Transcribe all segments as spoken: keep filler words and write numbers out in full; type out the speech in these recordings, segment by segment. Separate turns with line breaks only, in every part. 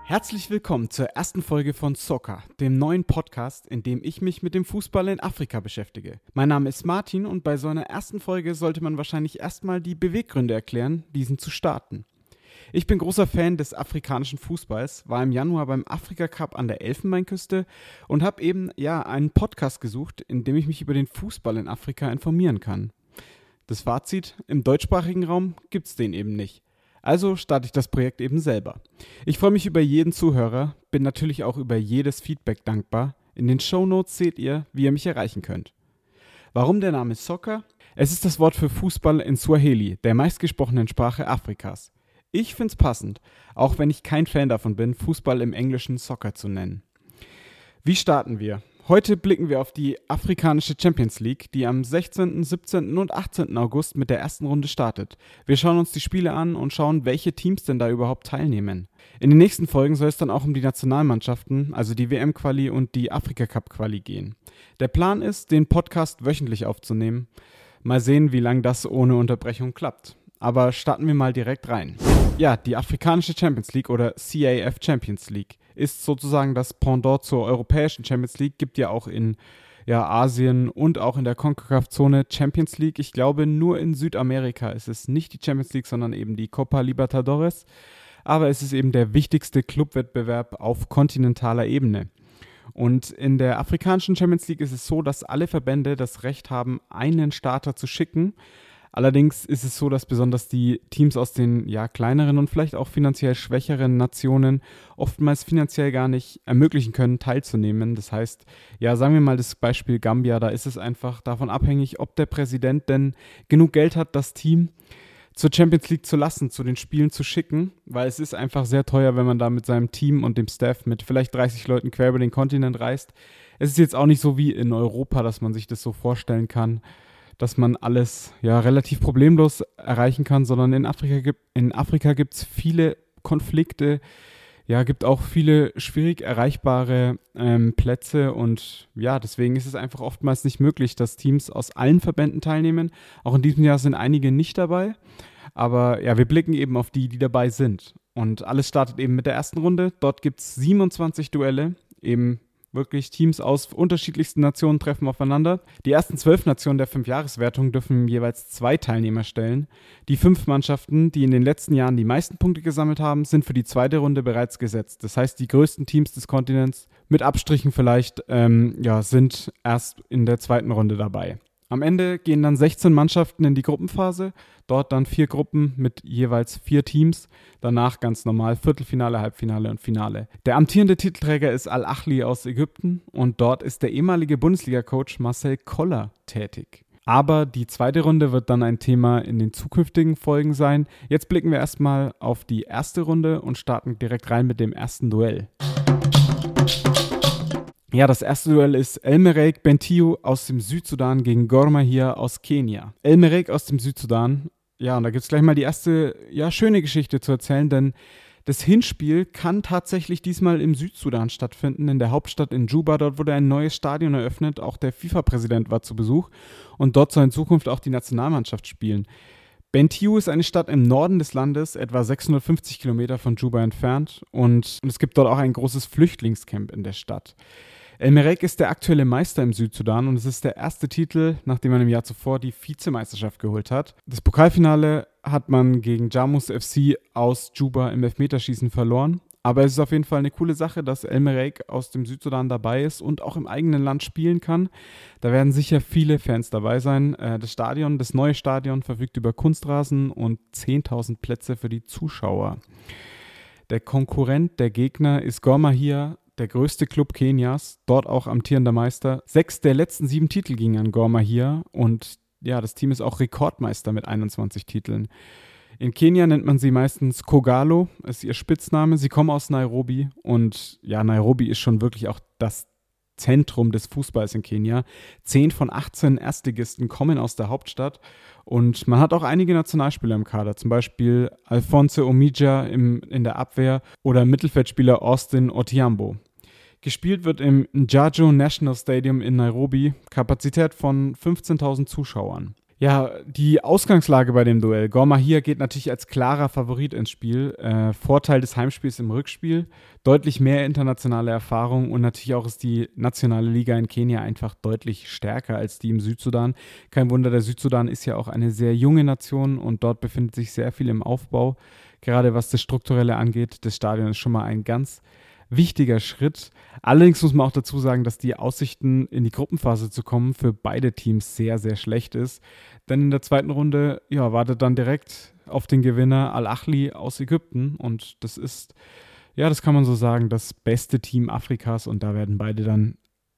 Herzlich willkommen zur ersten Folge von Soccer, dem neuen Podcast, in dem ich mich mit dem Fußball in Afrika beschäftige. Mein Name ist Martin und bei so einer ersten Folge sollte man wahrscheinlich erstmal die Beweggründe erklären, diesen zu starten. Ich bin großer Fan des afrikanischen Fußballs, war im Januar beim Afrika Cup an der Elfenbeinküste und habe eben ja einen Podcast gesucht, in dem ich mich über den Fußball in Afrika informieren kann. Das Fazit: Im deutschsprachigen Raum gibt's den eben nicht. Also starte ich das Projekt eben selber. Ich freue mich über jeden Zuhörer, bin natürlich auch über jedes Feedback dankbar. In den Shownotes seht ihr, wie ihr mich erreichen könnt. Warum der Name Soccer? Es ist das Wort für Fußball in Swahili, der meistgesprochenen Sprache Afrikas. Ich find's passend, auch wenn ich kein Fan davon bin, Fußball im Englischen Soccer zu nennen. Wie starten wir? Heute blicken wir auf die afrikanische Champions League, die am sechzehnten, siebzehnten und achtzehnten August mit der ersten Runde startet. Wir schauen uns die Spiele an und schauen, welche Teams denn da überhaupt teilnehmen. In den nächsten Folgen soll es dann auch um die Nationalmannschaften, also die W M-Quali und die Afrika-Cup-Quali gehen. Der Plan ist, den Podcast wöchentlich aufzunehmen. Mal sehen, wie lange das ohne Unterbrechung klappt. Aber starten wir mal direkt rein. Ja, die afrikanische Champions League oder C A F Champions League ist sozusagen das Pendant zur europäischen Champions League, gibt ja auch in ja, Asien und auch in der CONCACAF-Zone Champions League. Ich glaube, nur in Südamerika ist es nicht die Champions League, sondern eben die Copa Libertadores. Aber es ist eben der wichtigste Clubwettbewerb auf kontinentaler Ebene. Und in der afrikanischen Champions League ist es so, dass alle Verbände das Recht haben, einen Starter zu schicken. Allerdings ist es so, dass besonders die Teams aus den ja, kleineren und vielleicht auch finanziell schwächeren Nationen oftmals finanziell gar nicht ermöglichen können, teilzunehmen. Das heißt, ja, sagen wir mal das Beispiel Gambia, da ist es einfach davon abhängig, ob der Präsident denn genug Geld hat, das Team zur Champions League zu lassen, zu den Spielen zu schicken, weil es ist einfach sehr teuer, wenn man da mit seinem Team und dem Staff mit vielleicht dreißig Leuten quer über den Kontinent reist. Es ist jetzt auch nicht so wie in Europa, dass man sich das so vorstellen kann, dass man alles ja relativ problemlos erreichen kann, sondern in Afrika gibt in Afrika gibt es viele Konflikte, ja, gibt auch viele schwierig erreichbare ähm, Plätze und ja, deswegen ist es einfach oftmals nicht möglich, dass Teams aus allen Verbänden teilnehmen. Auch in diesem Jahr sind einige nicht dabei, aber ja, wir blicken eben auf die, die dabei sind. Und alles startet eben mit der ersten Runde. Dort gibt es siebenundzwanzig Duelle, eben wirklich Teams aus unterschiedlichsten Nationen treffen aufeinander. Die ersten zwölf Nationen der Fünfjahreswertung dürfen jeweils zwei Teilnehmer stellen. Die fünf Mannschaften, die in den letzten Jahren die meisten Punkte gesammelt haben, sind für die zweite Runde bereits gesetzt. Das heißt, die größten Teams des Kontinents, mit Abstrichen vielleicht, ähm, ja, sind erst in der zweiten Runde dabei. Am Ende gehen dann sechzehn Mannschaften in die Gruppenphase, dort dann vier Gruppen mit jeweils vier Teams, danach ganz normal Viertelfinale, Halbfinale und Finale. Der amtierende Titelträger ist Al-Ahly aus Ägypten und dort ist der ehemalige Bundesliga-Coach Marcel Koller tätig. Aber die zweite Runde wird dann ein Thema in den zukünftigen Folgen sein. Jetzt blicken wir erstmal auf die erste Runde und starten direkt rein mit dem ersten Duell. Ja, das erste Duell ist El-Merreikh Bentiu aus dem Südsudan gegen Gor Mahia aus Kenia. El-Merreikh aus dem Südsudan, ja, und da gibt es gleich mal die erste, ja, schöne Geschichte zu erzählen, denn das Hinspiel kann tatsächlich diesmal im Südsudan stattfinden, in der Hauptstadt in Juba. Dort wurde ein neues Stadion eröffnet, auch der FIFA-Präsident war zu Besuch und dort soll in Zukunft auch die Nationalmannschaft spielen. Bentiu ist eine Stadt im Norden des Landes, etwa sechshundertfünfzig Kilometer von Juba entfernt und es gibt dort auch ein großes Flüchtlingscamp in der Stadt. El-Merreikh ist der aktuelle Meister im Südsudan und es ist der erste Titel, nachdem man im Jahr zuvor die Vizemeisterschaft geholt hat. Das Pokalfinale hat man gegen Jamus F C aus Juba im Elfmeterschießen verloren. Aber es ist auf jeden Fall eine coole Sache, dass El-Merreikh aus dem Südsudan dabei ist und auch im eigenen Land spielen kann. Da werden sicher viele Fans dabei sein. Das Stadion, das neue Stadion verfügt über Kunstrasen und zehntausend Plätze für die Zuschauer. Der Konkurrent, der Gegner ist Gor Mahia, der größte Club Kenias, dort auch amtierender Meister. Sechs der letzten sieben Titel gingen an Gor Mahia und ja, das Team ist auch Rekordmeister mit einundzwanzig Titeln. In Kenia nennt man sie meistens Kogalo, ist ihr Spitzname. Sie kommen aus Nairobi und ja, Nairobi ist schon wirklich auch das Zentrum des Fußballs in Kenia. Zehn von achtzehn Erstligisten kommen aus der Hauptstadt und man hat auch einige Nationalspieler im Kader, zum Beispiel Alphonse Omidja im, in der Abwehr oder Mittelfeldspieler Austin Odhiambo. Gespielt wird im Njajo National Stadium in Nairobi, Kapazität von fünfzehntausend Zuschauern. Ja, die Ausgangslage bei dem Duell. Gor Mahia geht natürlich als klarer Favorit ins Spiel. Äh, Vorteil des Heimspiels im Rückspiel, deutlich mehr internationale Erfahrung und natürlich auch ist die nationale Liga in Kenia einfach deutlich stärker als die im Südsudan. Kein Wunder, der Südsudan ist ja auch eine sehr junge Nation und dort befindet sich sehr viel im Aufbau. Gerade was das Strukturelle angeht, das Stadion ist schon mal ein ganz wichtiger Schritt. Allerdings muss man auch dazu sagen, dass die Aussichten in die Gruppenphase zu kommen für beide Teams sehr, sehr schlecht ist. Denn in der zweiten Runde ja, wartet dann direkt auf den Gewinner Al-Ahli aus Ägypten und das ist, ja, das kann man so sagen, das beste Team Afrikas und da werden beide dann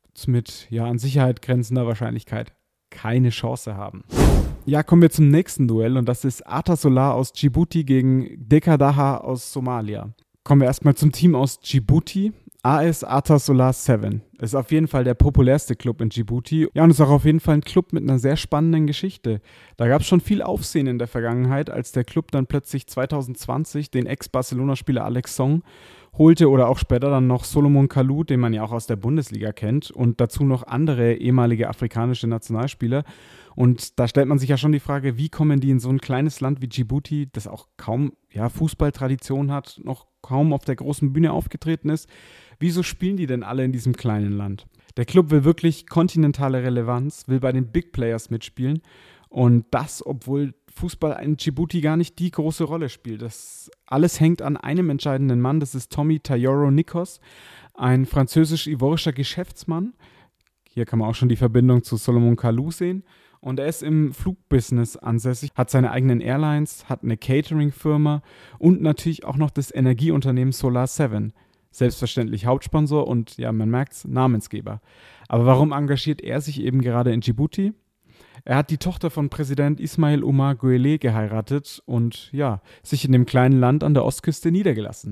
mit ja, an Sicherheit grenzender Wahrscheinlichkeit keine Chance haben. Ja, kommen wir zum nächsten Duell und das ist Atasolar aus Djibouti gegen Dekadaha aus Somalia. Kommen wir erstmal zum Team aus Djibouti. A S Atasolar sieben. Ist auf jeden Fall der populärste Club in Djibouti. Ja, und ist auch auf jeden Fall ein Club mit einer sehr spannenden Geschichte. Da gab es schon viel Aufsehen in der Vergangenheit, als der Club dann plötzlich zwanzig zwanzig den Ex-Barcelona-Spieler Alex Song holte oder auch später dann noch Solomon Kalou, den man ja auch aus der Bundesliga kennt und dazu noch andere ehemalige afrikanische Nationalspieler. Und da stellt man sich ja schon die Frage, wie kommen die in so ein kleines Land wie Djibouti, das auch kaum ja, Fußballtradition hat, noch kaum auf der großen Bühne aufgetreten ist, wieso spielen die denn alle in diesem kleinen Land? Der Club will wirklich kontinentale Relevanz, will bei den Big Players mitspielen und das, obwohl Fußball in Djibouti gar nicht die große Rolle spielt. Das alles hängt an einem entscheidenden Mann, das ist Tommy Tayoro Nikos, ein französisch-ivorischer Geschäftsmann. Hier kann man auch schon die Verbindung zu Solomon Kalou sehen. Und er ist im Flugbusiness ansässig, hat seine eigenen Airlines, hat eine Catering-Firma und natürlich auch noch das Energieunternehmen Solar sieben. Selbstverständlich Hauptsponsor und, ja, man merkt's, Namensgeber. Aber warum engagiert er sich eben gerade in Djibouti? Er hat die Tochter von Präsident Ismail Omar Guelleh geheiratet und, ja, sich in dem kleinen Land an der Ostküste niedergelassen.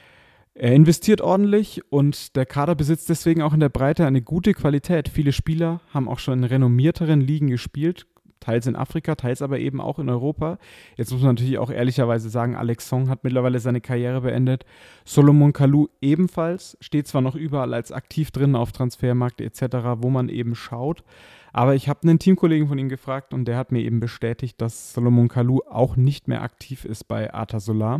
Er investiert ordentlich und der Kader besitzt deswegen auch in der Breite eine gute Qualität. Viele Spieler haben auch schon in renommierteren Ligen gespielt, teils in Afrika, teils aber eben auch in Europa. Jetzt muss man natürlich auch ehrlicherweise sagen, Alex Song hat mittlerweile seine Karriere beendet. Solomon Kalou ebenfalls, steht zwar noch überall als aktiv drin auf Transfermarkt et cetera, wo man eben schaut. Aber ich habe einen Teamkollegen von ihm gefragt und der hat mir eben bestätigt, dass Solomon Kalou auch nicht mehr aktiv ist bei Atasolar.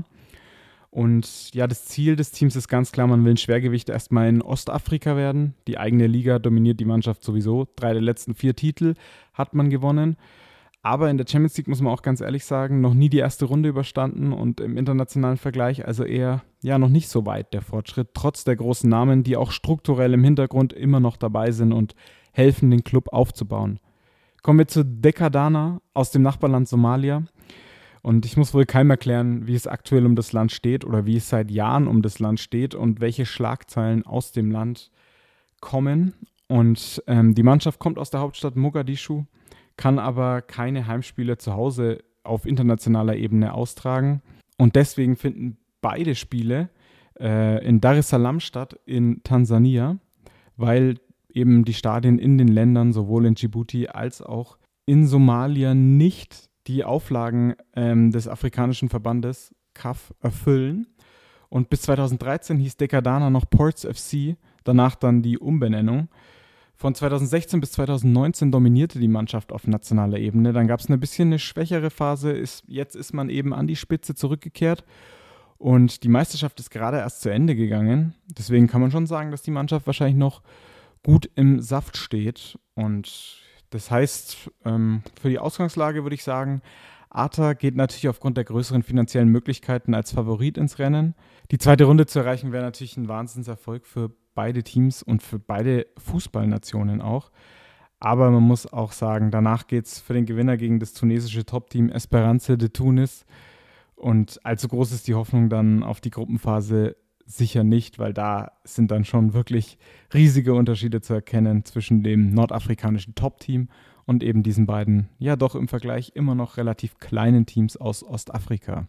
Und ja, das Ziel des Teams ist ganz klar, man will ein Schwergewicht erstmal in Ostafrika werden. Die eigene Liga dominiert die Mannschaft sowieso. Drei der letzten vier Titel hat man gewonnen. Aber in der Champions League muss man auch ganz ehrlich sagen, noch nie die erste Runde überstanden und im internationalen Vergleich also eher ja noch nicht so weit der Fortschritt, trotz der großen Namen, die auch strukturell im Hintergrund immer noch dabei sind und helfen, den Club aufzubauen. Kommen wir zu Dekadana aus dem Nachbarland Somalia. Und ich muss wohl keinem erklären, wie es aktuell um das Land steht oder wie es seit Jahren um das Land steht und welche Schlagzeilen aus dem Land kommen. Und ähm, die Mannschaft kommt aus der Hauptstadt Mogadischu, kann aber keine Heimspiele zu Hause auf internationaler Ebene austragen. Und deswegen finden beide Spiele äh, in Dar es Salaam statt, in Tansania, weil eben die Stadien in den Ländern, sowohl in Djibouti als auch in Somalia, nicht die Auflagen ähm, des afrikanischen Verbandes C A F erfüllen. Und bis zweitausenddreizehn hieß Dekadana noch Ports F C, danach dann die Umbenennung. Von zweitausendsechzehn bis zweitausendneunzehn dominierte die Mannschaft auf nationaler Ebene. Dann gab es ein bisschen eine schwächere Phase. Ist, jetzt ist man eben an die Spitze zurückgekehrt. Und die Meisterschaft ist gerade erst zu Ende gegangen. Deswegen kann man schon sagen, dass die Mannschaft wahrscheinlich noch gut im Saft steht. Und das heißt, ähm, für die Ausgangslage würde ich sagen, Ata geht natürlich aufgrund der größeren finanziellen Möglichkeiten als Favorit ins Rennen. Die zweite Runde zu erreichen wäre natürlich ein Wahnsinnserfolg für beide Teams und für beide Fußballnationen auch. Aber man muss auch sagen, danach geht es für den Gewinner gegen das tunesische Top-Team Esperance de Tunis. Und allzu groß ist die Hoffnung dann auf die Gruppenphase sicher nicht, weil da sind dann schon wirklich riesige Unterschiede zu erkennen zwischen dem nordafrikanischen Top-Team und eben diesen beiden, ja doch im Vergleich immer noch relativ kleinen Teams aus Ostafrika.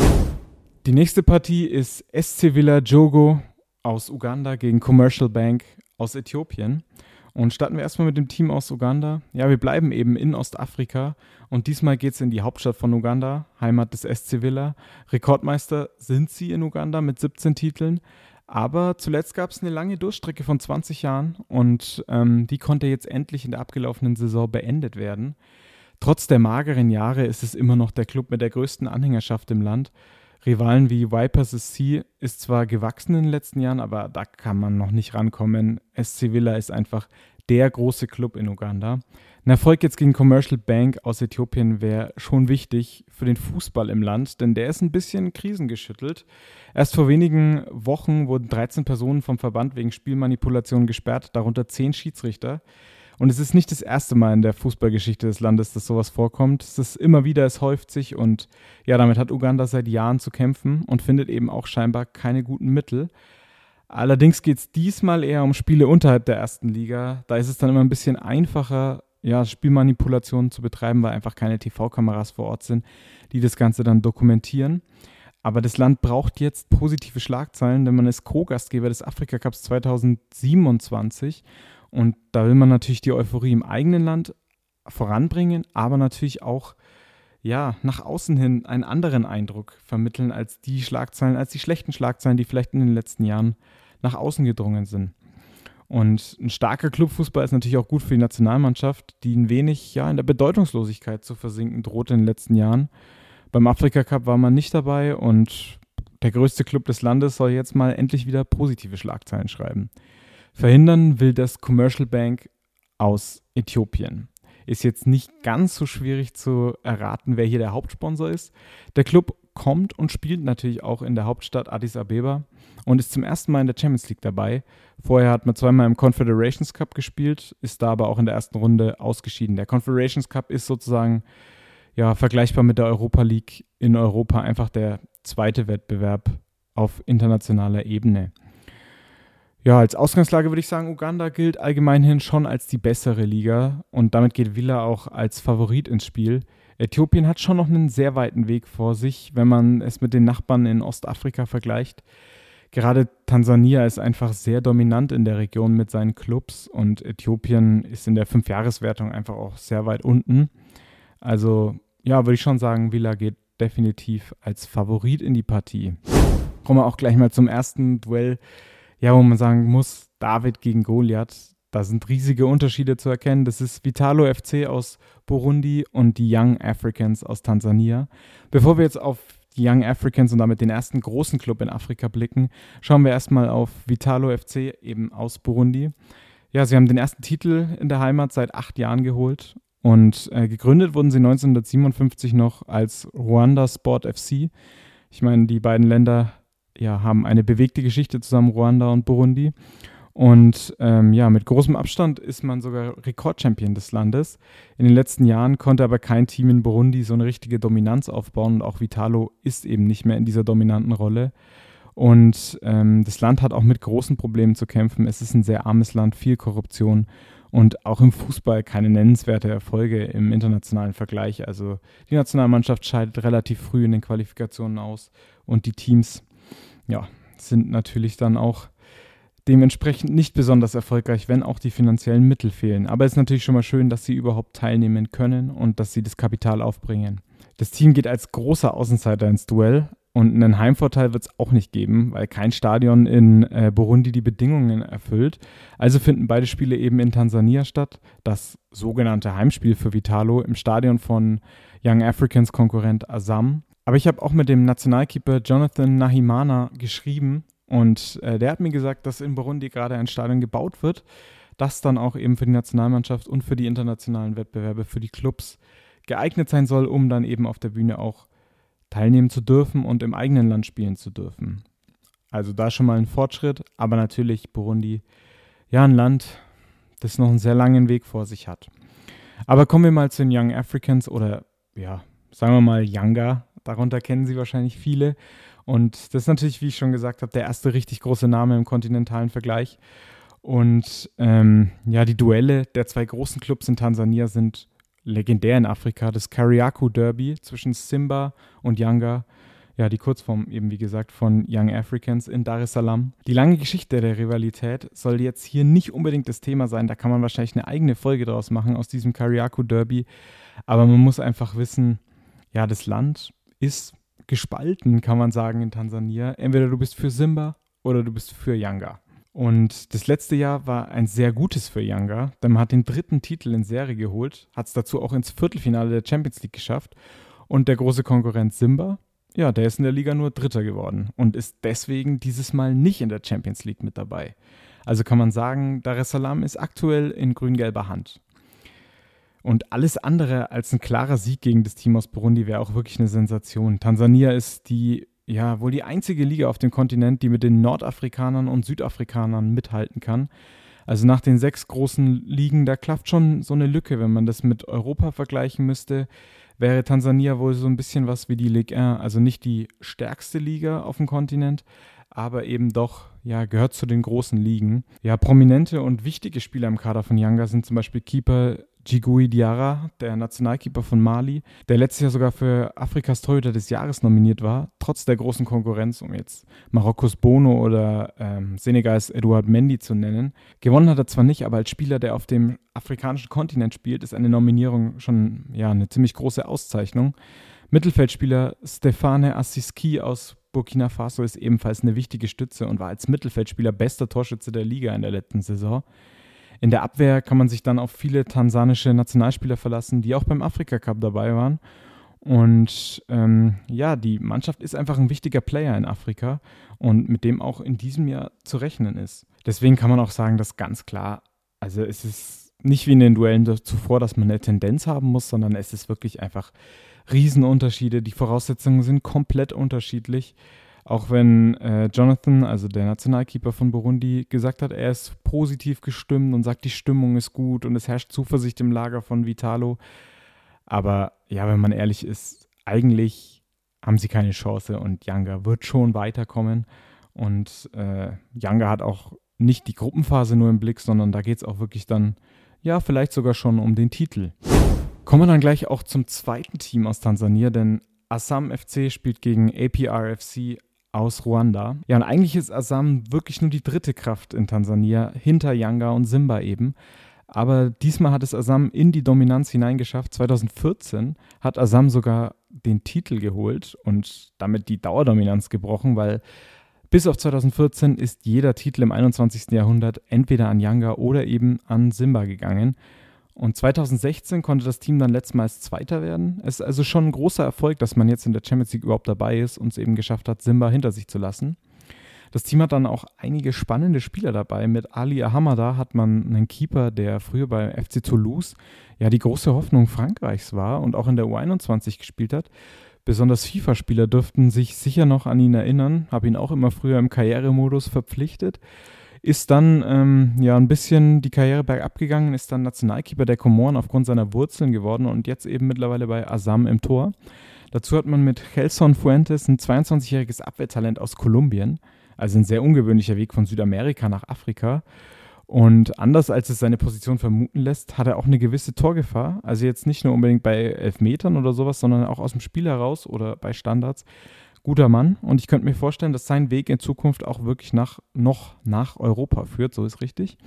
Die nächste Partie ist S C Villa Jogo aus Uganda gegen Commercial Bank aus Äthiopien. Und starten wir erstmal mit dem Team aus Uganda. Ja, wir bleiben eben in Ostafrika und diesmal geht es in die Hauptstadt von Uganda, Heimat des S C Villa. Rekordmeister sind sie in Uganda mit siebzehn Titeln, aber zuletzt gab es eine lange Durststrecke von zwanzig Jahren und ähm, die konnte jetzt endlich in der abgelaufenen Saison beendet werden. Trotz der mageren Jahre ist es immer noch der Club mit der größten Anhängerschaft im Land. Rivalen wie Vipers S C ist zwar gewachsen in den letzten Jahren, aber da kann man noch nicht rankommen. S C Villa ist einfach der große Club in Uganda. Ein Erfolg jetzt gegen Commercial Bank aus Äthiopien wäre schon wichtig für den Fußball im Land, denn der ist ein bisschen krisengeschüttelt. Erst vor wenigen Wochen wurden dreizehn Personen vom Verband wegen Spielmanipulation gesperrt, darunter zehn Schiedsrichter. Und es ist nicht das erste Mal in der Fußballgeschichte des Landes, dass sowas vorkommt. Es ist immer wieder, es häuft sich und ja, damit hat Uganda seit Jahren zu kämpfen und findet eben auch scheinbar keine guten Mittel. Allerdings geht es diesmal eher um Spiele unterhalb der ersten Liga. Da ist es dann immer ein bisschen einfacher, ja, Spielmanipulationen zu betreiben, weil einfach keine T V-Kameras vor Ort sind, die das Ganze dann dokumentieren. Aber das Land braucht jetzt positive Schlagzeilen, denn man ist Co-Gastgeber des Afrika-Cups zwanzig siebenundzwanzig. Und da will man natürlich die Euphorie im eigenen Land voranbringen, aber natürlich auch ja, nach außen hin einen anderen Eindruck vermitteln als die Schlagzeilen, als die schlechten Schlagzeilen, die vielleicht in den letzten Jahren nach außen gedrungen sind. Und ein starker Clubfußball ist natürlich auch gut für die Nationalmannschaft, die ein wenig ja, in der Bedeutungslosigkeit zu versinken droht in den letzten Jahren. Beim Afrika-Cup war man nicht dabei und der größte Club des Landes soll jetzt mal endlich wieder positive Schlagzeilen schreiben. Verhindern will das Commercial Bank aus Äthiopien. Ist jetzt nicht ganz so schwierig zu erraten, wer hier der Hauptsponsor ist. Der Club kommt und spielt natürlich auch in der Hauptstadt Addis Abeba und ist zum ersten Mal in der Champions League dabei. Vorher hat man zweimal im Confederations Cup gespielt, ist da aber auch in der ersten Runde ausgeschieden. Der Confederations Cup ist sozusagen ja, vergleichbar mit der Europa League in Europa, einfach der zweite Wettbewerb auf internationaler Ebene. Ja, als Ausgangslage würde ich sagen, Uganda gilt allgemeinhin schon als die bessere Liga und damit geht Villa auch als Favorit ins Spiel. Äthiopien hat schon noch einen sehr weiten Weg vor sich, wenn man es mit den Nachbarn in Ostafrika vergleicht. Gerade Tansania ist einfach sehr dominant in der Region mit seinen Clubs und Äthiopien ist in der Fünfjahreswertung einfach auch sehr weit unten. Also ja, würde ich schon sagen, Villa geht definitiv als Favorit in die Partie. Kommen wir auch gleich mal zum ersten Duell. Ja, wo man sagen muss, David gegen Goliath, da sind riesige Unterschiede zu erkennen. Das ist Vitalo F C aus Burundi und die Young Africans aus Tansania. Bevor wir jetzt auf die Young Africans und damit den ersten großen Club in Afrika blicken, schauen wir erstmal auf Vitalo F C, eben aus Burundi. Ja, sie haben den ersten Titel in der Heimat seit acht Jahren geholt und äh, gegründet wurden sie neunzehnhundertsiebenundfünfzig noch als Rwanda Sport F C. Ich meine, die beiden Länder ja, haben eine bewegte Geschichte zusammen, Ruanda und Burundi. Und ähm, ja, mit großem Abstand ist man sogar Rekordchampion des Landes. In den letzten Jahren konnte aber kein Team in Burundi so eine richtige Dominanz aufbauen und auch Vitalo ist eben nicht mehr in dieser dominanten Rolle. Und ähm, das Land hat auch mit großen Problemen zu kämpfen. Es ist ein sehr armes Land, viel Korruption und auch im Fußball keine nennenswerte Erfolge im internationalen Vergleich. Also die Nationalmannschaft scheidet relativ früh in den Qualifikationen aus und die Teams ja, sind natürlich dann auch dementsprechend nicht besonders erfolgreich, wenn auch die finanziellen Mittel fehlen. Aber es ist natürlich schon mal schön, dass sie überhaupt teilnehmen können und dass sie das Kapital aufbringen. Das Team geht als großer Außenseiter ins Duell und einen Heimvorteil wird es auch nicht geben, weil kein Stadion in äh, Burundi die Bedingungen erfüllt. Also finden beide Spiele eben in Tansania statt. Das sogenannte Heimspiel für Vitalo im Stadion von Young Africans Konkurrent Azam. Aber ich habe auch mit dem Nationalkeeper Jonathan Nahimana geschrieben und äh, der hat mir gesagt, dass in Burundi gerade ein Stadion gebaut wird, das dann auch eben für die Nationalmannschaft und für die internationalen Wettbewerbe, für die Clubs geeignet sein soll, um dann eben auf der Bühne auch teilnehmen zu dürfen und im eigenen Land spielen zu dürfen. Also da schon mal ein Fortschritt, aber natürlich Burundi, ja ein Land, das noch einen sehr langen Weg vor sich hat. Aber kommen wir mal zu den Young Africans oder ja, sagen wir mal Yanga. Darunter kennen Sie wahrscheinlich viele. Und das ist natürlich, wie ich schon gesagt habe, der erste richtig große Name im kontinentalen Vergleich. Und ähm, ja, die Duelle der zwei großen Clubs in Tansania sind legendär in Afrika. Das Kariakoo Derby zwischen Simba und Yanga, ja, die Kurzform eben wie gesagt von Young Africans in Dar es Salaam. Die lange Geschichte der Rivalität soll jetzt hier nicht unbedingt das Thema sein. Da kann man wahrscheinlich eine eigene Folge draus machen aus diesem Kariakoo Derby. Aber man muss einfach wissen, ja, das Land ist gespalten, kann man sagen, in Tansania. Entweder du bist für Simba oder du bist für Yanga. Und das letzte Jahr war ein sehr gutes für Yanga, denn man hat den dritten Titel in Serie geholt, hat es dazu auch ins Viertelfinale der Champions League geschafft. Und der große Konkurrent Simba, ja, der ist in der Liga nur Dritter geworden und ist deswegen dieses Mal nicht in der Champions League mit dabei. Also kann man sagen, Dar es Salaam ist aktuell in grün-gelber Hand. Und alles andere als ein klarer Sieg gegen das Team aus Burundi wäre auch wirklich eine Sensation. Tansania ist die, ja, wohl die einzige Liga auf dem Kontinent, die mit den Nordafrikanern und Südafrikanern mithalten kann. Also nach den sechs großen Ligen, da klafft schon so eine Lücke, wenn man das mit Europa vergleichen müsste. Wäre Tansania wohl so ein bisschen was wie die Ligue eins, also nicht die stärkste Liga auf dem Kontinent, aber eben doch, ja, gehört zu den großen Ligen. Ja, prominente und wichtige Spieler im Kader von Yanga sind zum Beispiel Keeper Djigui Diarra, der Nationalkeeper von Mali, der letztes Jahr sogar für Afrikas Torhüter des Jahres nominiert war, trotz der großen Konkurrenz, um jetzt Marokkos Bono oder ähm, Senegals Edouard Mendy zu nennen. Gewonnen hat er zwar nicht, aber als Spieler, der auf dem afrikanischen Kontinent spielt, ist eine Nominierung schon ja, eine ziemlich große Auszeichnung. Mittelfeldspieler Stéphane Aziski aus Burkina Faso ist ebenfalls eine wichtige Stütze und war als Mittelfeldspieler bester Torschütze der Liga in der letzten Saison. In der Abwehr kann man sich dann auf viele tansanische Nationalspieler verlassen, die auch beim Afrika-Cup dabei waren. Und ähm, ja, die Mannschaft ist einfach ein wichtiger Player in Afrika und mit dem auch in diesem Jahr zu rechnen ist. Deswegen kann man auch sagen, dass ganz klar, also es ist nicht wie in den Duellen zuvor, dass man eine Tendenz haben muss, sondern es ist wirklich einfach Riesenunterschiede. Die Voraussetzungen sind komplett unterschiedlich. Auch wenn äh, Jonathan, also der Nationalkeeper von Burundi, gesagt hat, er ist positiv gestimmt und sagt, die Stimmung ist gut und es herrscht Zuversicht im Lager von Vitalo. Aber ja, wenn man ehrlich ist, eigentlich haben sie keine Chance und Yanga wird schon weiterkommen. Und äh, Yanga hat auch nicht die Gruppenphase nur im Blick, sondern da geht es auch wirklich dann, ja, vielleicht sogar schon um den Titel. Kommen wir dann gleich auch zum zweiten Team aus Tansania, denn Azam F C spielt gegen A P R F C aus Ruanda. Ja, und eigentlich ist Azam wirklich nur die dritte Kraft in Tansania, hinter Yanga und Simba eben. Aber diesmal hat es Azam in die Dominanz hineingeschafft. zwanzig vierzehn hat Azam sogar den Titel geholt und damit die Dauerdominanz gebrochen, weil bis auf zwanzig vierzehn ist jeder Titel im einundzwanzigsten Jahrhundert entweder an Yanga oder eben an Simba gegangen. Und zwanzig sechzehn konnte das Team dann letztmals Zweiter werden. Es ist also schon ein großer Erfolg, dass man jetzt in der Champions League überhaupt dabei ist und es eben geschafft hat, Simba hinter sich zu lassen. Das Team hat dann auch einige spannende Spieler dabei. Mit Ali Ahamada hat man einen Keeper, der früher bei F C Toulouse ja die große Hoffnung Frankreichs war und auch in der U einundzwanzig gespielt hat. Besonders FIFA-Spieler dürften sich sicher noch an ihn erinnern. Habe ihn auch immer früher im Karrieremodus verpflichtet. Ist dann ähm, ja ein bisschen die Karriere bergab gegangen, ist dann Nationalkeeper der Komoren aufgrund seiner Wurzeln geworden und jetzt eben mittlerweile bei Azam im Tor. Dazu hat man mit Gelson Fuentes ein zweiundzwanzigjähriges Abwehrtalent aus Kolumbien, also ein sehr ungewöhnlicher Weg von Südamerika nach Afrika. Und anders als es seine Position vermuten lässt, hat er auch eine gewisse Torgefahr. Also jetzt nicht nur unbedingt bei Elfmetern oder sowas, sondern auch aus dem Spiel heraus oder bei Standards. Guter Mann und ich könnte mir vorstellen, dass sein Weg in Zukunft auch wirklich nach, noch nach Europa führt, so ist richtig.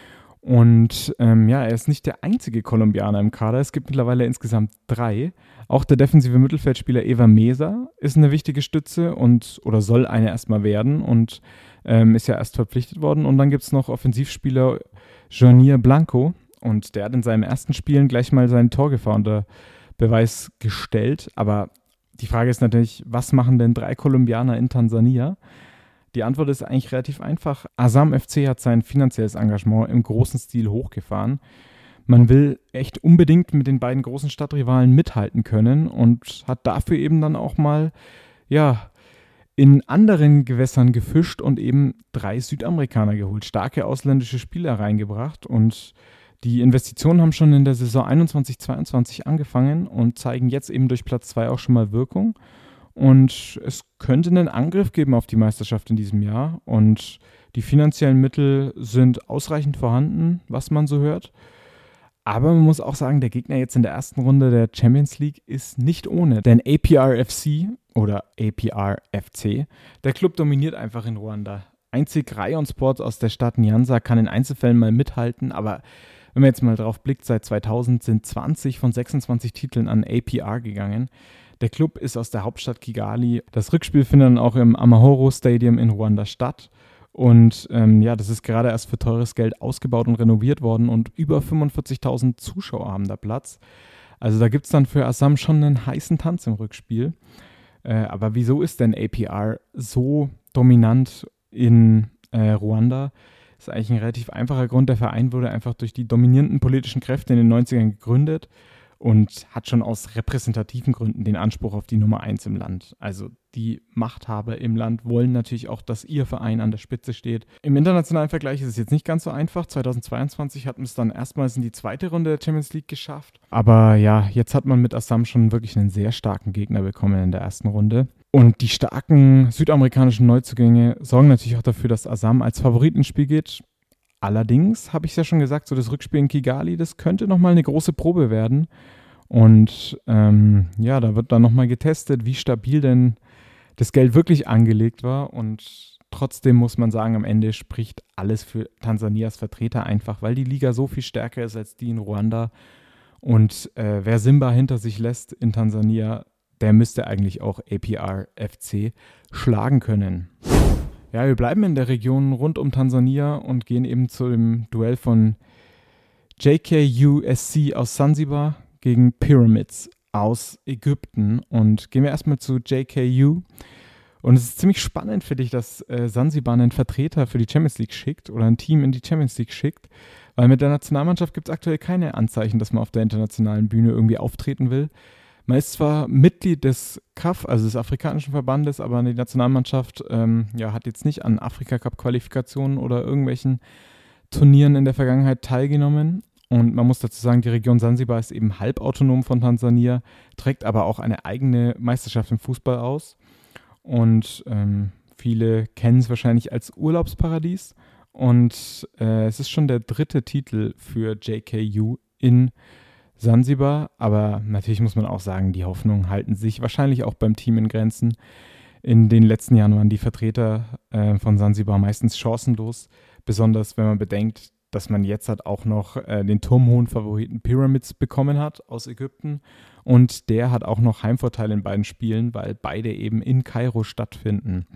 Und ähm, ja, er ist nicht der einzige Kolumbianer im Kader, es gibt mittlerweile insgesamt drei. Auch der defensive Mittelfeldspieler Eva Mesa ist eine wichtige Stütze und oder soll eine erstmal werden und ähm, ist ja erst verpflichtet worden. Und dann gibt es noch Offensivspieler Jonier Blanco und der hat in seinem ersten Spielen gleich mal seine Torgefahr unter Beweis gestellt, aber die Frage ist natürlich, was machen denn drei Kolumbianer in Tansania? Die Antwort ist eigentlich relativ einfach. Azam F C hat sein finanzielles Engagement im großen Stil hochgefahren. Man will echt unbedingt mit den beiden großen Stadtrivalen mithalten können und hat dafür eben dann auch mal, ja, in anderen Gewässern gefischt und eben drei Südamerikaner geholt, starke ausländische Spieler reingebracht und die Investitionen haben schon in der Saison einundzwanzig zweiundzwanzig angefangen und zeigen jetzt eben durch Platz zwei auch schon mal Wirkung. Und es könnte einen Angriff geben auf die Meisterschaft in diesem Jahr. Und die finanziellen Mittel sind ausreichend vorhanden, was man so hört. Aber man muss auch sagen, der Gegner jetzt in der ersten Runde der Champions League ist nicht ohne. Denn A P R F C oder A P R F C, der Club dominiert einfach in Ruanda. Einzig Rayon Sport aus der Stadt Nyanza kann in Einzelfällen mal mithalten, aber wenn man jetzt mal drauf blickt, seit zweitausend sind zwanzig von sechsundzwanzig Titeln an A P R gegangen. Der Club ist aus der Hauptstadt Kigali. Das Rückspiel findet dann auch im Amahoro Stadium in Ruanda statt. Und ähm, ja, das ist gerade erst für teures Geld ausgebaut und renoviert worden und über fünfundvierzigtausend Zuschauer haben da Platz. Also da gibt es dann für Assam schon einen heißen Tanz im Rückspiel. Äh, aber wieso ist denn A P R so dominant in äh, Ruanda? Das ist eigentlich ein relativ einfacher Grund. Der Verein wurde einfach durch die dominierenden politischen Kräfte in den neunzigern gegründet und hat schon aus repräsentativen Gründen den Anspruch auf die Nummer eins im Land. Also die Machthaber im Land wollen natürlich auch, dass ihr Verein an der Spitze steht. Im internationalen Vergleich ist es jetzt nicht ganz so einfach. zweitausendzweiundzwanzig hat man es dann erstmals in die zweite Runde der Champions League geschafft. Aber ja, jetzt hat man mit Assam schon wirklich einen sehr starken Gegner bekommen in der ersten Runde. Und die starken südamerikanischen Neuzugänge sorgen natürlich auch dafür, dass Assam als Favorit ins Spiel geht. Allerdings, habe ich es ja schon gesagt, so das Rückspiel in Kigali, das könnte nochmal eine große Probe werden. Und ähm, ja, da wird dann nochmal getestet, wie stabil denn das Geld wirklich angelegt war. Und trotzdem muss man sagen, am Ende spricht alles für Tansanias Vertreter einfach, weil die Liga so viel stärker ist als die in Ruanda. Und äh, wer Simba hinter sich lässt in Tansania, der müsste eigentlich auch A P R F C schlagen können. Ja, wir bleiben in der Region rund um Tansania und gehen eben zu dem Duell von J K U S C aus Zanzibar gegen Pyramids aus Ägypten. Und gehen wir erstmal zu J K U. Und es ist ziemlich spannend für dich, dass äh, Zanzibar einen Vertreter für die Champions League schickt oder ein Team in die Champions League schickt, weil mit der Nationalmannschaft gibt es aktuell keine Anzeichen, dass man auf der internationalen Bühne irgendwie auftreten will. Man ist zwar Mitglied des C A F, also des Afrikanischen Verbandes, aber die Nationalmannschaft ähm, ja, hat jetzt nicht an Afrika-Cup-Qualifikationen oder irgendwelchen Turnieren in der Vergangenheit teilgenommen. Und man muss dazu sagen, die Region Zanzibar ist eben halbautonom von Tansania, trägt aber auch eine eigene Meisterschaft im Fußball aus. Und ähm, viele kennen es wahrscheinlich als Urlaubsparadies. Und äh, es ist schon der dritte Titel für J K U in Zanzibar, aber natürlich muss man auch sagen, die Hoffnungen halten sich wahrscheinlich auch beim Team in Grenzen. In den letzten Jahren waren die Vertreter äh, von Zanzibar meistens chancenlos, besonders wenn man bedenkt, dass man jetzt halt auch noch äh, den turmhohen Favoriten Pyramids bekommen hat aus Ägypten und der hat auch noch Heimvorteil in beiden Spielen, weil beide eben in Kairo stattfinden.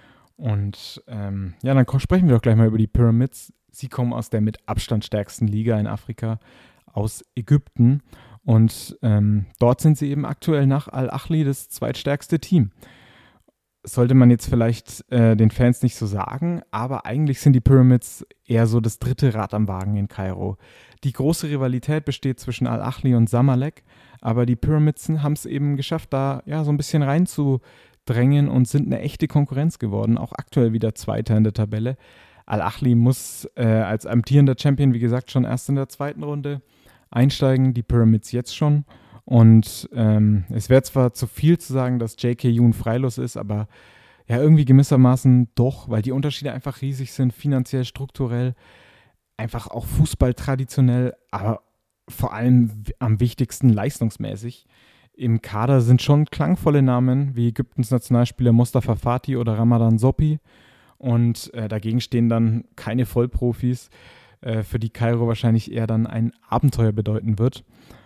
Und ähm, ja, dann sprechen wir doch gleich mal über die Pyramids. Sie kommen aus der mit Abstand stärksten Liga in Afrika, aus Ägypten und ähm, dort sind sie eben aktuell nach Al-Ahly das zweitstärkste Team. Sollte man jetzt vielleicht äh, den Fans nicht so sagen, aber eigentlich sind die Pyramids eher so das dritte Rad am Wagen in Kairo. Die große Rivalität besteht zwischen Al-Ahly und Zamalek, aber die Pyramids haben es eben geschafft, da ja so ein bisschen reinzudrängen und sind eine echte Konkurrenz geworden, auch aktuell wieder Zweiter in der Tabelle. Al-Ahly muss äh, als amtierender Champion, wie gesagt, schon erst in der zweiten Runde einsteigen, die Pyramids jetzt schon. Und ähm, es wäre zwar zu viel zu sagen, dass J K U ein Freilos ist, aber ja, irgendwie gewissermaßen doch, weil die Unterschiede einfach riesig sind, finanziell, strukturell, einfach auch Fußball traditionell, aber vor allem am wichtigsten leistungsmäßig. Im Kader sind schon klangvolle Namen wie Ägyptens Nationalspieler Mustafa Fati oder Ramadan Sopi und äh, dagegen stehen dann keine Vollprofis, für die Kairo wahrscheinlich eher dann ein Abenteuer bedeuten wird.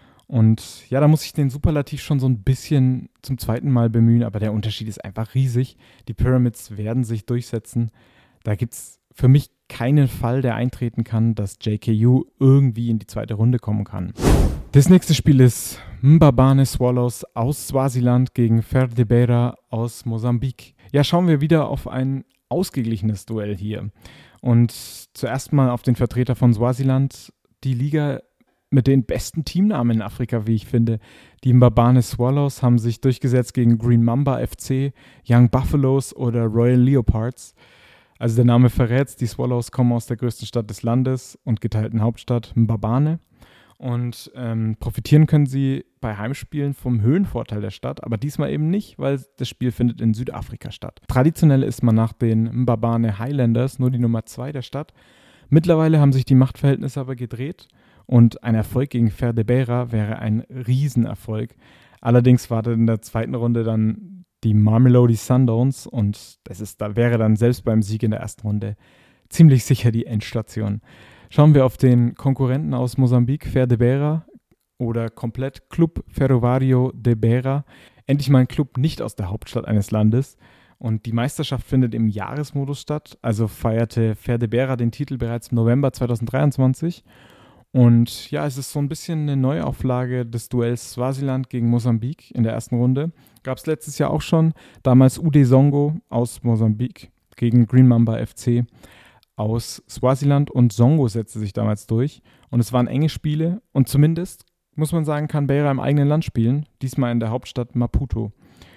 Und ja, da muss ich den Superlativ schon so ein bisschen zum zweiten Mal bemühen, aber der Unterschied ist einfach riesig. Die Pyramids werden sich durchsetzen. Da gibt es für mich keinen Fall, der eintreten kann, dass J K U irgendwie in die zweite Runde kommen kann. Das nächste Spiel ist Mbabane Swallows aus Swasiland gegen Ferdebeira aus Mosambik. Ja, schauen wir wieder auf ein ausgeglichenes Duell hier. Und zuerst mal auf den Vertreter von Swasiland, die Liga mit den besten Teamnamen in Afrika, wie ich finde. Die Mbabane Swallows haben sich durchgesetzt gegen Green Mamba F C, Young Buffaloes oder Royal Leopards. Also der Name verrät, die Swallows kommen aus der größten Stadt des Landes und geteilten Hauptstadt Mbabane. Und ähm, profitieren können sie bei Heimspielen vom Höhenvorteil der Stadt, aber diesmal eben nicht, weil das Spiel findet in Südafrika statt. Traditionell ist man nach den Mbabane Highlanders nur die Nummer zwei der Stadt. Mittlerweile haben sich die Machtverhältnisse aber gedreht und ein Erfolg gegen Ferdebeira wäre ein Riesenerfolg. Allerdings wartet in der zweiten Runde dann die Mamelodi Sundowns und das ist, da wäre dann selbst beim Sieg in der ersten Runde ziemlich sicher die Endstation. Schauen wir auf den Konkurrenten aus Mosambik, Ferdebeira oder komplett Club Ferroviário de Beira. Endlich mal ein Club nicht aus der Hauptstadt eines Landes. Und die Meisterschaft findet im Jahresmodus statt, also feierte Ferdebera den Titel bereits im November zweitausenddreiundzwanzig. Und ja, es ist so ein bisschen eine Neuauflage des Duells Swasiland gegen Mosambik in der ersten Runde. Gab es letztes Jahr auch schon, damals U D Songo aus Mosambik gegen Green Mamba F C aus Swasiland, und Songo setzte sich damals durch. Und es waren enge Spiele und zumindest, muss man sagen, kann Beira im eigenen Land spielen, diesmal in der Hauptstadt Maputo.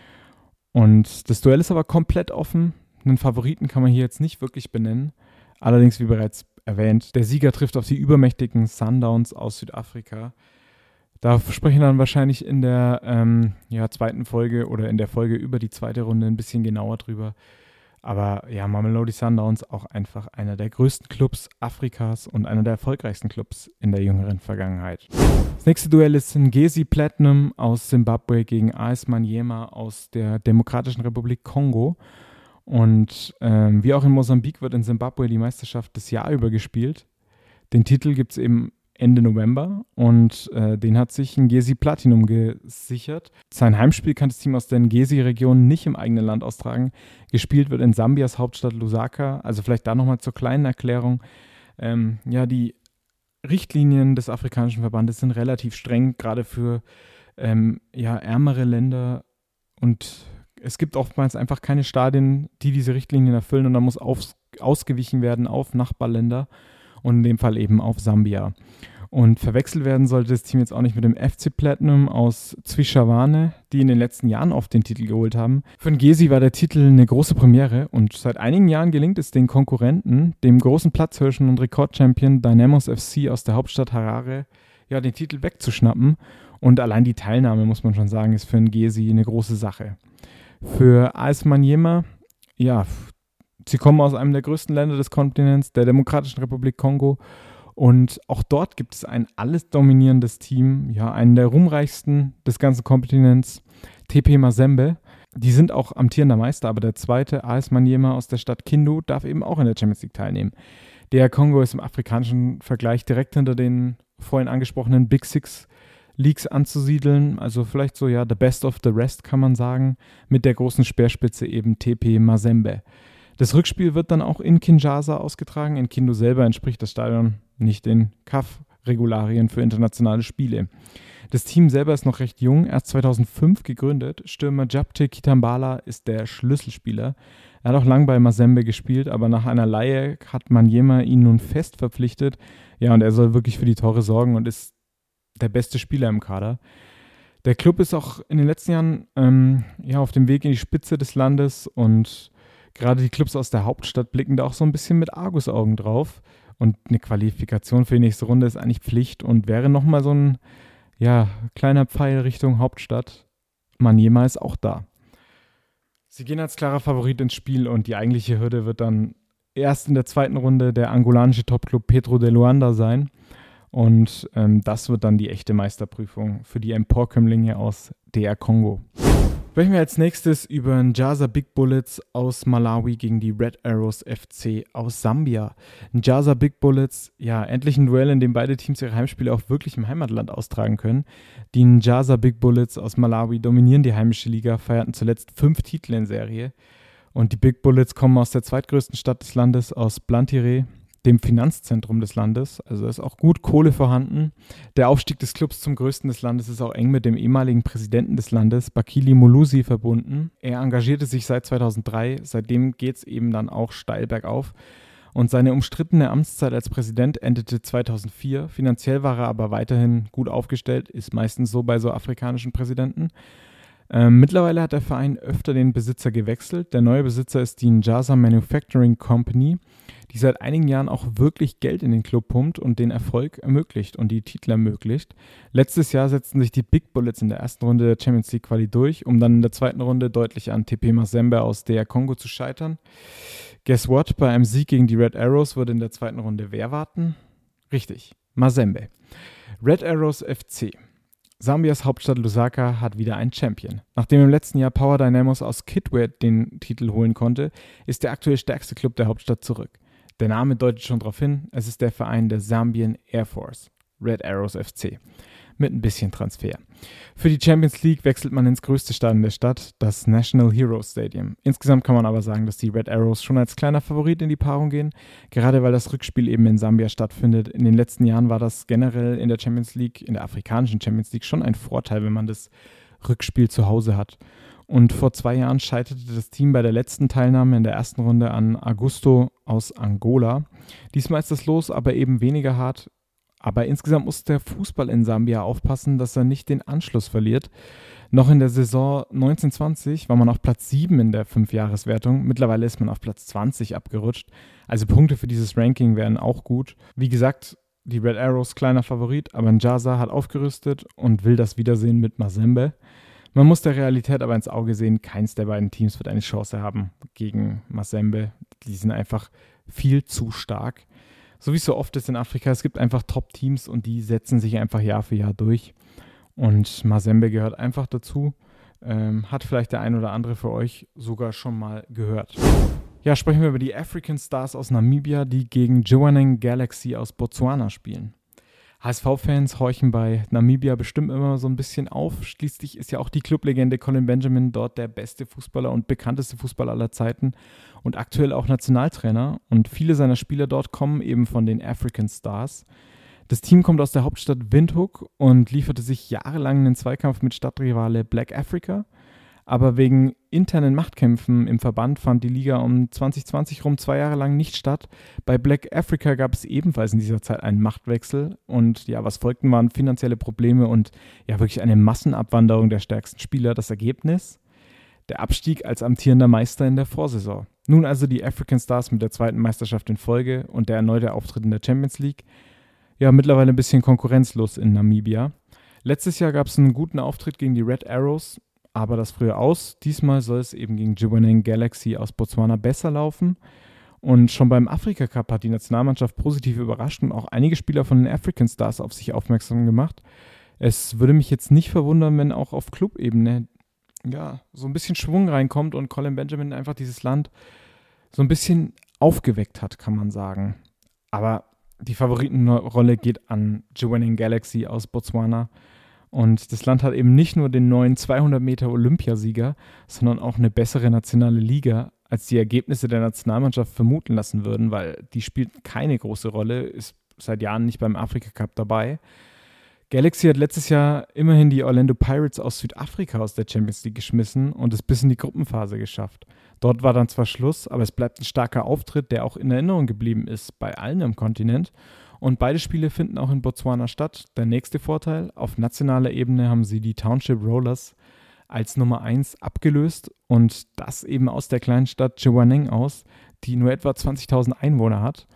Und das Duell ist aber komplett offen. Einen Favoriten kann man hier jetzt nicht wirklich benennen. Allerdings, wie bereits erwähnt, der Sieger trifft auf die übermächtigen Sundowns aus Südafrika. Da sprechen wir dann wahrscheinlich in der ähm, ja, zweiten Folge oder in der Folge über die zweite Runde ein bisschen genauer drüber. Aber ja, Mamelodi Sundowns auch einfach einer der größten Clubs Afrikas und einer der erfolgreichsten Clubs in der jüngeren Vergangenheit. Das nächste Duell ist Ngesi Platinum aus Simbabwe gegen A S Maniema aus der Demokratischen Republik Kongo. Und ähm, wie auch in Mosambik wird in Simbabwe die Meisterschaft das Jahr über gespielt. Den Titel gibt es eben Ende November und äh, den hat sich Ngesi Platinum gesichert. Sein Heimspiel kann das Team aus der Ngesi-Region nicht im eigenen Land austragen. Gespielt wird in Sambias Hauptstadt Lusaka. Also vielleicht da nochmal zur kleinen Erklärung. Ähm, ja, die Richtlinien des Afrikanischen Verbandes sind relativ streng, gerade für ähm, ja, ärmere Länder, und es gibt oftmals einfach keine Stadien, die diese Richtlinien erfüllen, und da muss auf, ausgewichen werden auf Nachbarländer und in dem Fall eben auf Sambia. Und verwechselt werden sollte das Team jetzt auch nicht mit dem F C Platinum aus Zwischawane, die in den letzten Jahren oft den Titel geholt haben. Für Ngesi war der Titel eine große Premiere und seit einigen Jahren gelingt es den Konkurrenten, dem großen Platzhirschen und Rekordchampion Dynamos F C aus der Hauptstadt Harare, ja, den Titel wegzuschnappen. Und allein die Teilnahme, muss man schon sagen, ist für Ngesi eine große Sache. Für A S Maniema, ja, sie kommen aus einem der größten Länder des Kontinents, der Demokratischen Republik Kongo. Und auch dort gibt es ein alles dominierendes Team, ja, einen der ruhmreichsten des ganzen Kontinents, T P Mazembe. Die sind auch amtierender Meister, aber der zweite, A S Maniema aus der Stadt Kindu, darf eben auch in der Champions League teilnehmen. Der Kongo ist im afrikanischen Vergleich direkt hinter den vorhin angesprochenen Big Six Leagues anzusiedeln, also vielleicht so, ja, the best of the rest kann man sagen, mit der großen Speerspitze eben T P Mazembe. Das Rückspiel wird dann auch in Kinshasa ausgetragen. In Kindu selber entspricht das Stadion nicht den C A F-Regularien für internationale Spiele. Das Team selber ist noch recht jung, erst zweitausendfünf gegründet. Stürmer Japte Kitambala ist der Schlüsselspieler. Er hat auch lang bei Mazembe gespielt, aber nach einer Leihe hat Maniema ihn nun fest verpflichtet. Ja, und er soll wirklich für die Tore sorgen und ist der beste Spieler im Kader. Der Club ist auch in den letzten Jahren ähm, ja, auf dem Weg in die Spitze des Landes, und gerade die Clubs aus der Hauptstadt blicken da auch so ein bisschen mit Argusaugen drauf. Und eine Qualifikation für die nächste Runde ist eigentlich Pflicht und wäre nochmal so ein ja, kleiner Pfeil Richtung Hauptstadt. Maniema ist auch da. Sie gehen als klarer Favorit ins Spiel und die eigentliche Hürde wird dann erst in der zweiten Runde der angolanische Topclub Petro de Luanda sein. Und ähm, das wird dann die echte Meisterprüfung für die Emporkömmlinge aus D R Kongo. Sprechen wir als nächstes über Njasa Big Bullets aus Malawi gegen die Red Arrows F C aus Sambia. Njasa Big Bullets, ja, endlich ein Duell, in dem beide Teams ihre Heimspiele auch wirklich im Heimatland austragen können. Die Njasa Big Bullets aus Malawi dominieren die heimische Liga, feierten zuletzt fünf Titel in Serie. Und die Big Bullets kommen aus der zweitgrößten Stadt des Landes, aus Blantyre, dem Finanzzentrum des Landes. Also ist auch gut Kohle vorhanden. Der Aufstieg des Clubs zum größten des Landes ist auch eng mit dem ehemaligen Präsidenten des Landes, Bakili Muluzi, verbunden. Er engagierte sich seit zweitausenddrei. Seitdem geht es eben dann auch steil bergauf. Und seine umstrittene Amtszeit als Präsident endete zweitausendvier. Finanziell war er aber weiterhin gut aufgestellt, ist meistens so bei so afrikanischen Präsidenten. Ähm, mittlerweile hat der Verein öfter den Besitzer gewechselt. Der neue Besitzer ist die Njasa Manufacturing Company, die seit einigen Jahren auch wirklich Geld in den Club pumpt und den Erfolg ermöglicht und die Titel ermöglicht. Letztes Jahr setzten sich die Big Bullets in der ersten Runde der Champions League Quali durch, um dann in der zweiten Runde deutlich an T P Mazembe aus D R Kongo zu scheitern. Guess what? Bei einem Sieg gegen die Red Arrows würde in der zweiten Runde wer warten? Richtig, Mazembe. Red Arrows F C. Sambias Hauptstadt Lusaka hat wieder einen Champion. Nachdem im letzten Jahr Power Dynamos aus Kitwe den Titel holen konnte, ist der aktuell stärkste Club der Hauptstadt zurück. Der Name deutet schon darauf hin, es ist der Verein der Zambian Air Force, Red Arrows F C.
mit ein bisschen Transfer. Für die Champions League wechselt man ins größte Stadion der Stadt, das National Heroes Stadium. Insgesamt kann man aber sagen, dass die Red Arrows schon als kleiner Favorit in die Paarung gehen, gerade weil das Rückspiel eben in Sambia stattfindet. In den letzten Jahren war das generell in der Champions League, in der afrikanischen Champions League schon ein Vorteil, wenn man das Rückspiel zu Hause hat. Und vor zwei Jahren scheiterte das Team bei der letzten Teilnahme in der ersten Runde an Augusto aus Angola. Diesmal ist das Los aber eben weniger hart. Aber insgesamt muss der Fußball in Sambia aufpassen, dass er nicht den Anschluss verliert. Noch in der Saison neunzehn zwanzig war man auf Platz sieben in der Fünfjahreswertung. Mittlerweile ist man auf Platz zwanzig abgerutscht. Also Punkte für dieses Ranking wären auch gut. Wie gesagt, die Red Arrows kleiner Favorit, aber Njasa hat aufgerüstet und will das Wiedersehen mit Mazembe. Man muss der Realität aber ins Auge sehen, keins der beiden Teams wird eine Chance haben gegen Mazembe. Die sind einfach viel zu stark. So wie es so oft ist in Afrika, es gibt einfach Top-Teams und die setzen sich einfach Jahr für Jahr durch. Und Mazembe gehört einfach dazu. Ähm, hat vielleicht der ein oder andere für euch sogar schon mal gehört. Ja, sprechen wir über die African Stars aus Namibia, die gegen Jwaneng Galaxy aus Botswana spielen. H S V-Fans horchen bei Namibia bestimmt immer so ein bisschen auf. Schließlich ist ja auch die Clublegende Colin Benjamin dort der beste Fußballer und bekannteste Fußballer aller Zeiten und aktuell auch Nationaltrainer. Und viele seiner Spieler dort kommen eben von den African Stars. Das Team kommt aus der Hauptstadt Windhoek und lieferte sich jahrelang einen Zweikampf mit Stadtrivale Black Africa. Aber wegen internen Machtkämpfen im Verband fand die Liga um zwanzig zwanzig rum zwei Jahre lang nicht statt. Bei Black Africa gab es ebenfalls in dieser Zeit einen Machtwechsel und ja, was folgten waren finanzielle Probleme und ja wirklich eine Massenabwanderung der stärksten Spieler. Das Ergebnis? Der Abstieg als amtierender Meister in der Vorsaison. Nun also die African Stars mit der zweiten Meisterschaft in Folge und der erneute Auftritt in der Champions League. Ja, mittlerweile ein bisschen konkurrenzlos in Namibia. Letztes Jahr gab es einen guten Auftritt gegen die Red Arrows, aber das früher aus. Diesmal soll es eben gegen Jwaneng Galaxy aus Botswana besser laufen. Und schon beim Afrika Cup hat die Nationalmannschaft positiv überrascht und auch einige Spieler von den African Stars auf sich aufmerksam gemacht. Es würde mich jetzt nicht verwundern, wenn auch auf Clubebene ja, so ein bisschen Schwung reinkommt und Colin Benjamin einfach dieses Land so ein bisschen aufgeweckt hat, kann man sagen. Aber die Favoritenrolle geht an Jwaneng Galaxy aus Botswana. Und das Land hat eben nicht nur den neuen zweihundert Meter Olympiasieger, sondern auch eine bessere nationale Liga, als die Ergebnisse der Nationalmannschaft vermuten lassen würden, weil die spielt keine große Rolle, ist seit Jahren nicht beim Afrika Cup dabei. Galaxy hat letztes Jahr immerhin die Orlando Pirates aus Südafrika aus der Champions League geschmissen und es bis in die Gruppenphase geschafft. Dort war dann zwar Schluss, aber es bleibt ein starker Auftritt, der auch in Erinnerung geblieben ist bei allen am Kontinent. Und beide Spiele finden auch in Botswana statt. Der nächste Vorteil, auf nationaler Ebene haben sie die Township Rollers als Nummer eins abgelöst und das eben aus der kleinen Stadt Jwaneng aus, die nur etwa zwanzigtausend Einwohner hat.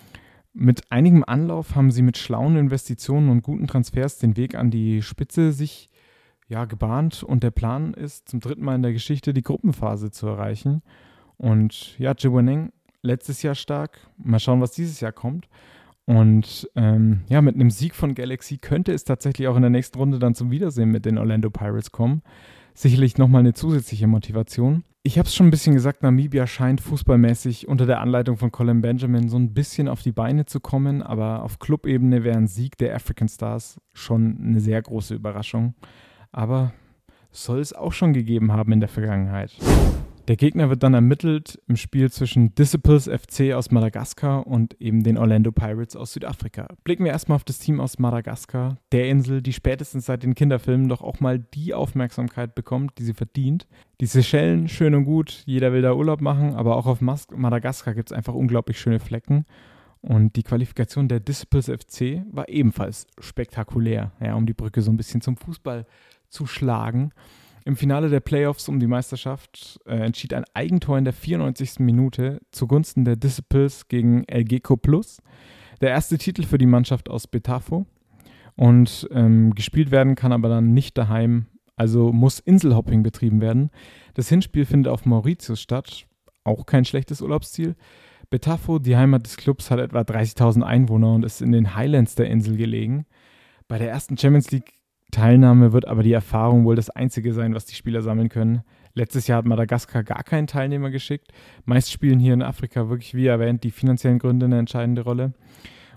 Mit einigem Anlauf haben sie mit schlauen Investitionen und guten Transfers den Weg an die Spitze sich ja, gebahnt und der Plan ist, zum dritten Mal in der Geschichte die Gruppenphase zu erreichen. Und ja, Jwaneng letztes Jahr stark. Mal schauen, was dieses Jahr kommt. Und ähm, ja, mit einem Sieg von Galaxy könnte es tatsächlich auch in der nächsten Runde dann zum Wiedersehen mit den Orlando Pirates kommen. Sicherlich nochmal eine zusätzliche Motivation. Ich habe es schon ein bisschen gesagt, Namibia scheint fußballmäßig unter der Anleitung von Colin Benjamin so ein bisschen auf die Beine zu kommen, aber auf Clubebene wäre ein Sieg der African Stars schon eine sehr große Überraschung. Aber soll es auch schon gegeben haben in der Vergangenheit. Der Gegner wird dann ermittelt im Spiel zwischen Disciples F C aus Madagaskar und eben den Orlando Pirates aus Südafrika. Blicken wir erstmal auf das Team aus Madagaskar, der Insel, die spätestens seit den Kinderfilmen doch auch mal die Aufmerksamkeit bekommt, die sie verdient. Die Seychellen, schön und gut, jeder will da Urlaub machen, aber auch auf Mas- Madagaskar gibt es einfach unglaublich schöne Flecken. Und die Qualifikation der Disciples F C war ebenfalls spektakulär, ja, um die Brücke so ein bisschen zum Fußball zu schlagen. Im Finale der Playoffs um die Meisterschaft äh, entschied ein Eigentor in der vierundneunzigsten Minute zugunsten der Disciples gegen El Gecko Plus. Der erste Titel für die Mannschaft aus Betafo. Und ähm, gespielt werden kann aber dann nicht daheim, also muss Inselhopping betrieben werden. Das Hinspiel findet auf Mauritius statt, auch kein schlechtes Urlaubsziel. Betafo, die Heimat des Clubs, hat etwa dreißigtausend Einwohner und ist in den Highlands der Insel gelegen. Bei der ersten Champions League Teilnahme wird aber die Erfahrung wohl das Einzige sein, was die Spieler sammeln können. Letztes Jahr hat Madagaskar gar keinen Teilnehmer geschickt. Meist spielen hier in Afrika wirklich, wie erwähnt, die finanziellen Gründe eine entscheidende Rolle.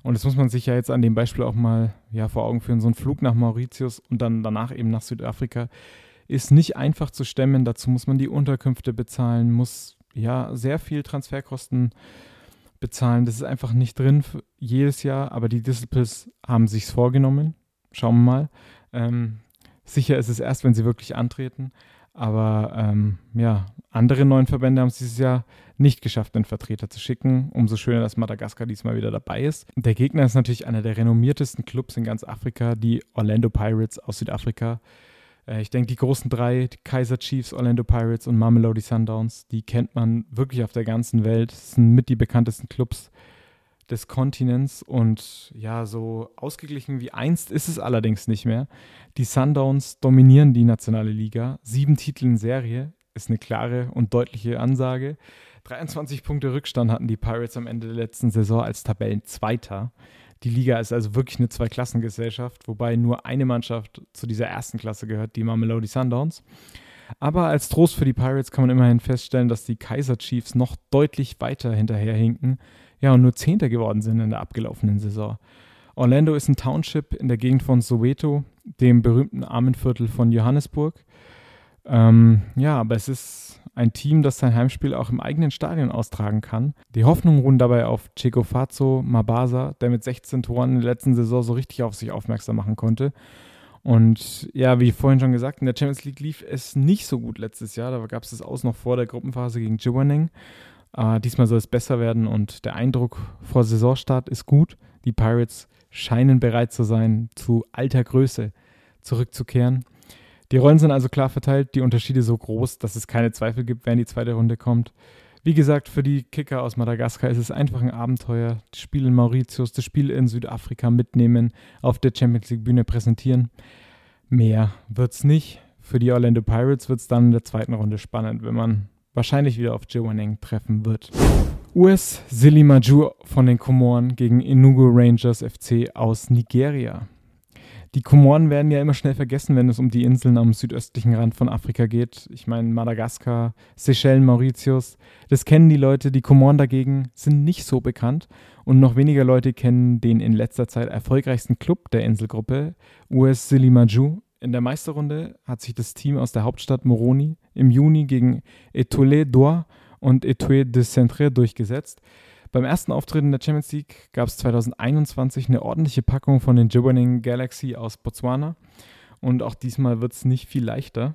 Und das muss man sich ja jetzt an dem Beispiel auch mal ja, vor Augen führen. So ein Flug nach Mauritius und dann danach eben nach Südafrika ist nicht einfach zu stemmen. Dazu muss man die Unterkünfte bezahlen, muss ja sehr viel Transferkosten bezahlen. Das ist einfach nicht drin für jedes Jahr, aber die Disciples haben sich's vorgenommen. Schauen wir mal. Ähm, sicher ist es erst, wenn sie wirklich antreten. Aber ähm, ja, andere neuen Verbände haben es dieses Jahr nicht geschafft, einen Vertreter zu schicken. Umso schöner, dass Madagaskar diesmal wieder dabei ist. Der Gegner ist natürlich einer der renommiertesten Clubs in ganz Afrika, die Orlando Pirates aus Südafrika. Äh, ich denke, die großen drei, die Kaizer Chiefs, Orlando Pirates und Mamelodi Sundowns, die kennt man wirklich auf der ganzen Welt. Das sind mit die bekanntesten Clubs des Kontinents und ja, so ausgeglichen wie einst ist es allerdings nicht mehr. Die Sundowns dominieren die nationale Liga. Sieben Titel in Serie ist eine klare und deutliche Ansage. dreiundzwanzig Punkte Rückstand hatten die Pirates am Ende der letzten Saison als Tabellenzweiter. Die Liga ist also wirklich eine Zweiklassengesellschaft, wobei nur eine Mannschaft zu dieser ersten Klasse gehört, die Mamelodi Sundowns. Aber als Trost für die Pirates kann man immerhin feststellen, dass die Kaizer Chiefs noch deutlich weiter hinterherhinken, ja, und nur Zehnter geworden sind in der abgelaufenen Saison. Orlando ist ein Township in der Gegend von Soweto, dem berühmten Armenviertel von Johannesburg. Ähm, ja, aber es ist ein Team, das sein Heimspiel auch im eigenen Stadion austragen kann. Die Hoffnungen ruhen dabei auf Tshegofatso Mabasa, der mit sechzehn Toren in der letzten Saison so richtig auf sich aufmerksam machen konnte. Und ja, wie vorhin schon gesagt, in der Champions League lief es nicht so gut letztes Jahr. Da gab es das Aus noch vor der Gruppenphase gegen Jwaneng. Uh, diesmal soll es besser werden und der Eindruck vor Saisonstart ist gut. Die Pirates scheinen bereit zu sein, zu alter Größe zurückzukehren. Die Rollen sind also klar verteilt, die Unterschiede so groß, dass es keine Zweifel gibt, wer in die zweite Runde kommt. Wie gesagt, für die Kicker aus Madagaskar ist es einfach ein Abenteuer. Das Spiel in Mauritius, das Spiel in Südafrika mitnehmen, auf der Champions League Bühne präsentieren. Mehr wird's nicht. Für die Orlando Pirates wird es dann in der zweiten Runde spannend, wenn man wahrscheinlich wieder auf Jwaneng treffen wird. U S Silimaju von den Komoren gegen Enugu Rangers F C aus Nigeria. Die Komoren werden ja immer schnell vergessen, wenn es um die Inseln am südöstlichen Rand von Afrika geht. Ich meine Madagaskar, Seychellen, Mauritius, das kennen die Leute. Die Komoren dagegen sind nicht so bekannt und noch weniger Leute kennen den in letzter Zeit erfolgreichsten Club der Inselgruppe, U S Silimaju. In der Meisterrunde hat sich das Team aus der Hauptstadt Moroni im Juni gegen Etoile d'Or und Etoile de Centre durchgesetzt. Beim ersten Auftritt in der Champions League gab es zwanzig einundzwanzig eine ordentliche Packung von den Jwaneng Galaxy aus Botswana und auch diesmal wird es nicht viel leichter.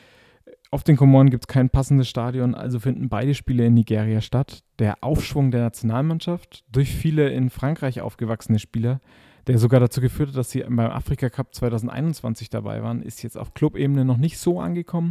Auf den Komoren gibt es kein passendes Stadion, also finden beide Spiele in Nigeria statt. Der Aufschwung der Nationalmannschaft durch viele in Frankreich aufgewachsene Spieler, der sogar dazu geführt hat, dass sie beim Afrika Cup zwanzig einundzwanzig dabei waren, ist jetzt auf Clubebene noch nicht so angekommen.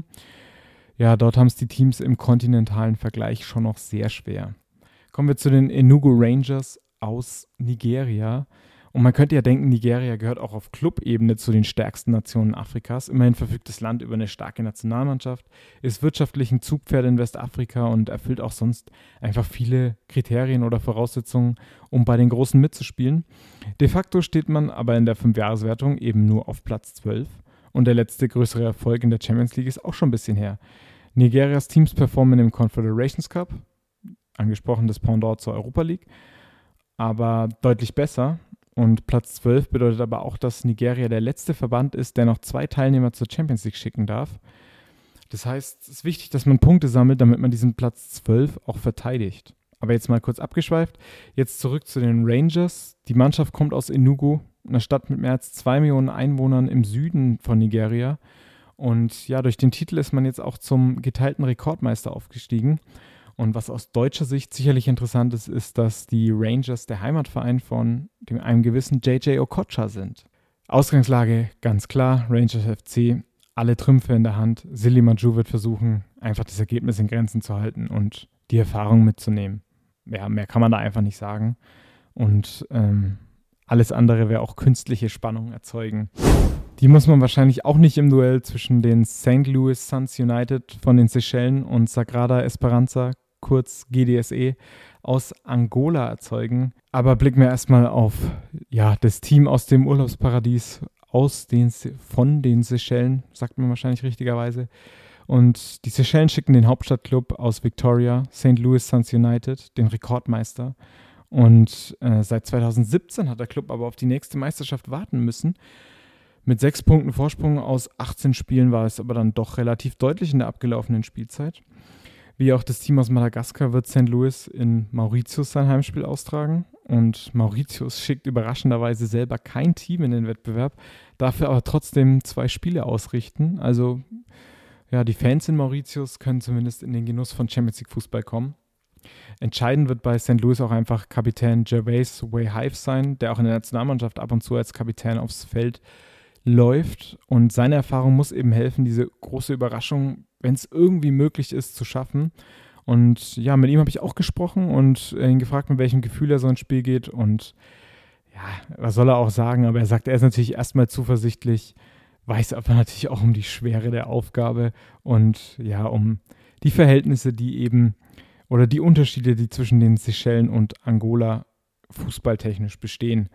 Ja, dort haben es die Teams im kontinentalen Vergleich schon noch sehr schwer. Kommen wir zu den Enugu Rangers aus Nigeria. Und man könnte ja denken, Nigeria gehört auch auf Clubebene zu den stärksten Nationen Afrikas. Immerhin verfügt das Land über eine starke Nationalmannschaft, ist wirtschaftlich ein Zugpferd in Westafrika und erfüllt auch sonst einfach viele Kriterien oder Voraussetzungen, um bei den Großen mitzuspielen. De facto steht man aber in der Fünfjahreswertung eben nur auf Platz zwölf und der letzte größere Erfolg in der Champions League ist auch schon ein bisschen her. Nigerias Teams performen im Confederations Cup, angesprochen das Pendant zur Europa League, aber deutlich besser. Und Platz zwölf bedeutet aber auch, dass Nigeria der letzte Verband ist, der noch zwei Teilnehmer zur Champions League schicken darf. Das heißt, es ist wichtig, dass man Punkte sammelt, damit man diesen Platz zwölf auch verteidigt. Aber jetzt mal kurz abgeschweift. Jetzt zurück zu den Rangers. Die Mannschaft kommt aus Enugu, einer Stadt mit mehr als zwei Millionen Einwohnern im Süden von Nigeria. Und ja, durch den Titel ist man jetzt auch zum geteilten Rekordmeister aufgestiegen. Und was aus deutscher Sicht sicherlich interessant ist, ist, dass die Rangers der Heimatverein von dem, einem gewissen J J Okocha sind. Ausgangslage ganz klar, Rangers F C, alle Trümpfe in der Hand. Silimaju wird versuchen, einfach das Ergebnis in Grenzen zu halten und die Erfahrung mitzunehmen. Ja, mehr kann man da einfach nicht sagen. Und ähm, alles andere wäre auch künstliche Spannung erzeugen. Die muss man wahrscheinlich auch nicht im Duell zwischen den Saint Louis Suns United von den Seychellen und Sagrada Esperanza, kurz G D S E, aus Angola erzeugen. Aber blicken wir erstmal auf ja, das Team aus dem Urlaubsparadies, aus den, von den Seychellen, sagt man wahrscheinlich richtigerweise. Und die Seychellen schicken den Hauptstadtclub aus Victoria, Saint Louis Suns United, den Rekordmeister. Und äh, seit zwanzig siebzehn hat der Club aber auf die nächste Meisterschaft warten müssen. Mit sechs Punkten Vorsprung aus achtzehn Spielen war es aber dann doch relativ deutlich in der abgelaufenen Spielzeit. Wie auch das Team aus Madagaskar wird Sankt Louis in Mauritius sein Heimspiel austragen. Und Mauritius schickt überraschenderweise selber kein Team in den Wettbewerb, dafür aber trotzdem zwei Spiele ausrichten. Also ja, die Fans in Mauritius können zumindest in den Genuss von Champions League Fußball kommen. Entscheidend wird bei Sankt Louis auch einfach Kapitän Gervais Way-Hive sein, der auch in der Nationalmannschaft ab und zu als Kapitän aufs Feld läuft. Und seine Erfahrung muss eben helfen, diese große Überraschung, wenn es irgendwie möglich ist, zu schaffen. Und ja, mit ihm habe ich auch gesprochen und ihn gefragt, mit welchem Gefühl er so ins Spiel geht. Und ja, was soll er auch sagen? Aber er sagt, er ist natürlich erstmal zuversichtlich, weiß aber natürlich auch um die Schwere der Aufgabe und ja, um die Verhältnisse, die eben oder die Unterschiede, die zwischen den Seychellen und Angola fußballtechnisch bestehen.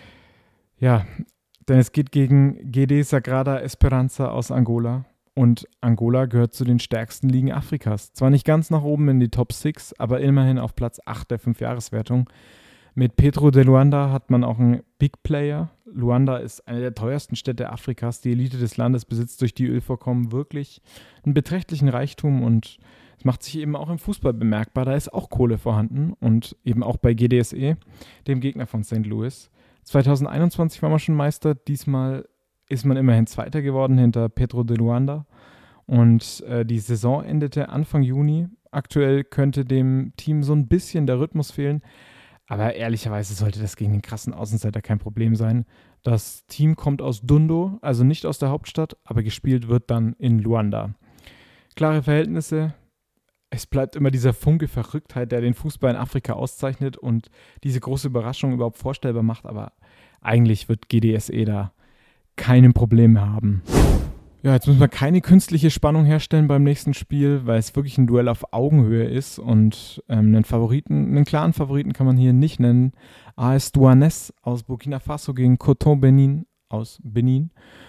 Ja, denn es geht gegen G D Sagrada Esperança aus Angola. Und Angola gehört zu den stärksten Ligen Afrikas. Zwar nicht ganz nach oben in die Top sechs, aber immerhin auf Platz acht der Fünfjahreswertung. Mit Petro de Luanda hat man auch einen Big Player. Luanda ist eine der teuersten Städte Afrikas. Die Elite des Landes besitzt durch die Ölvorkommen wirklich einen beträchtlichen Reichtum und es macht sich eben auch im Fußball bemerkbar. Da ist auch Kohle vorhanden und eben auch bei G D S E, dem Gegner von Sankt Louis. zwanzig einundzwanzig war man schon Meister, diesmal ist man immerhin Zweiter geworden hinter Petro de Luanda und äh, die Saison endete Anfang Juni. Aktuell könnte dem Team so ein bisschen der Rhythmus fehlen, aber ehrlicherweise sollte das gegen den krassen Außenseiter kein Problem sein. Das Team kommt aus Dundo, also nicht aus der Hauptstadt, aber gespielt wird dann in Luanda. Klare Verhältnisse, es bleibt immer dieser Funke Verrücktheit, der den Fußball in Afrika auszeichnet und diese große Überraschung überhaupt vorstellbar macht, aber eigentlich wird G D S E da keine Probleme haben. Ja, jetzt müssen wir keine künstliche Spannung herstellen beim nächsten Spiel, weil es wirklich ein Duell auf Augenhöhe ist und ähm, einen Favoriten, einen klaren Favoriten kann man hier nicht nennen. A S Douanes aus Burkina Faso gegen Coton Benin aus Benin.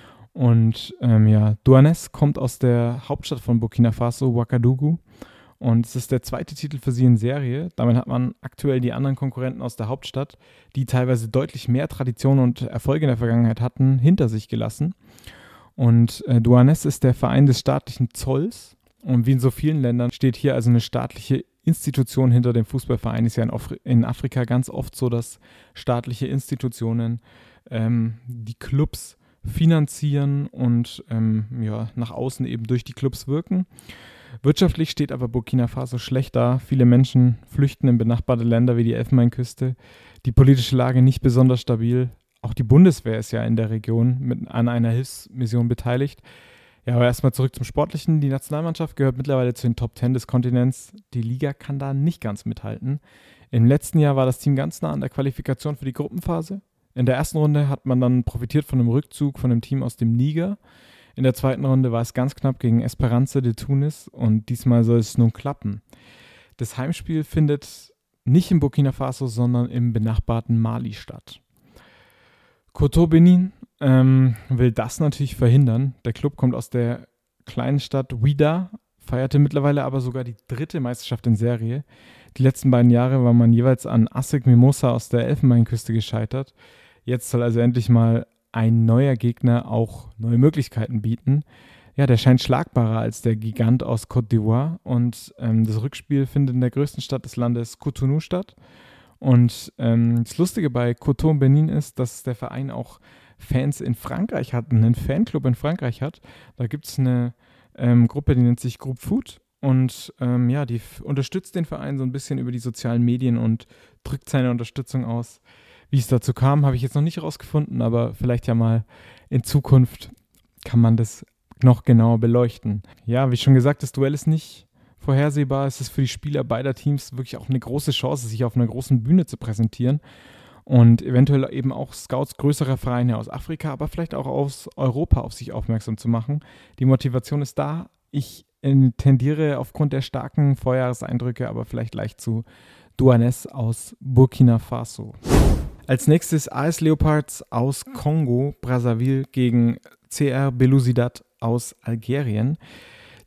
Und ähm, ja, Douanes kommt aus der Hauptstadt von Burkina Faso, Ouagadougou. Und es ist der zweite Titel für sie in Serie. Damit hat man aktuell die anderen Konkurrenten aus der Hauptstadt, die teilweise deutlich mehr Tradition und Erfolge in der Vergangenheit hatten, hinter sich gelassen. Und äh, Douanes ist der Verein des staatlichen Zolls. Und wie in so vielen Ländern steht hier also eine staatliche Institution hinter dem Fußballverein. Ist ja in, Afri- in Afrika ganz oft so, dass staatliche Institutionen ähm, die Clubs finanzieren und ähm, ja, nach außen eben durch die Clubs wirken. Wirtschaftlich steht aber Burkina Faso schlecht da. Viele Menschen flüchten in benachbarte Länder wie die Elfenbeinküste. Die politische Lage nicht besonders stabil. Auch die Bundeswehr ist ja in der Region mit an einer Hilfsmission beteiligt. Ja, aber erstmal zurück zum Sportlichen. Die Nationalmannschaft gehört mittlerweile zu den Top Ten des Kontinents. Die Liga kann da nicht ganz mithalten. Im letzten Jahr war das Team ganz nah an der Qualifikation für die Gruppenphase. In der ersten Runde hat man dann profitiert von einem Rückzug von einem Team aus dem Niger. In der zweiten Runde war es ganz knapp gegen Esperance de Tunis und diesmal soll es nun klappen. Das Heimspiel findet nicht in Burkina Faso, sondern im benachbarten Mali statt. Coton Benin ähm, will das natürlich verhindern. Der Club kommt aus der kleinen Stadt Ouidah, feierte mittlerweile aber sogar die dritte Meisterschaft in Serie. Die letzten beiden Jahre war man jeweils an A S E C Mimosa aus der Elfenbeinküste gescheitert. Jetzt soll also endlich mal ein neuer Gegner auch neue Möglichkeiten bieten. Ja, der scheint schlagbarer als der Gigant aus Côte d'Ivoire und ähm, das Rückspiel findet in der größten Stadt des Landes, Cotonou, statt. Und ähm, das Lustige bei Coton Benin ist, dass der Verein auch Fans in Frankreich hat, einen Fanclub in Frankreich hat. Da gibt es eine ähm, Gruppe, die nennt sich Groupe Foot und ähm, ja, die f- unterstützt den Verein so ein bisschen über die sozialen Medien und drückt seine Unterstützung aus. Wie es dazu kam, habe ich jetzt noch nicht rausgefunden, aber vielleicht ja mal in Zukunft kann man das noch genauer beleuchten. Ja, wie schon gesagt, das Duell ist nicht vorhersehbar. Es ist für die Spieler beider Teams wirklich auch eine große Chance, sich auf einer großen Bühne zu präsentieren und eventuell eben auch Scouts größerer Vereine aus Afrika, aber vielleicht auch aus Europa auf sich aufmerksam zu machen. Die Motivation ist da. Ich tendiere aufgrund der starken Vorjahreseindrücke aber vielleicht leicht zu Douanes aus Burkina Faso. Als nächstes A S Leopards aus Kongo, Brazzaville gegen C R Belouizdad aus Algerien.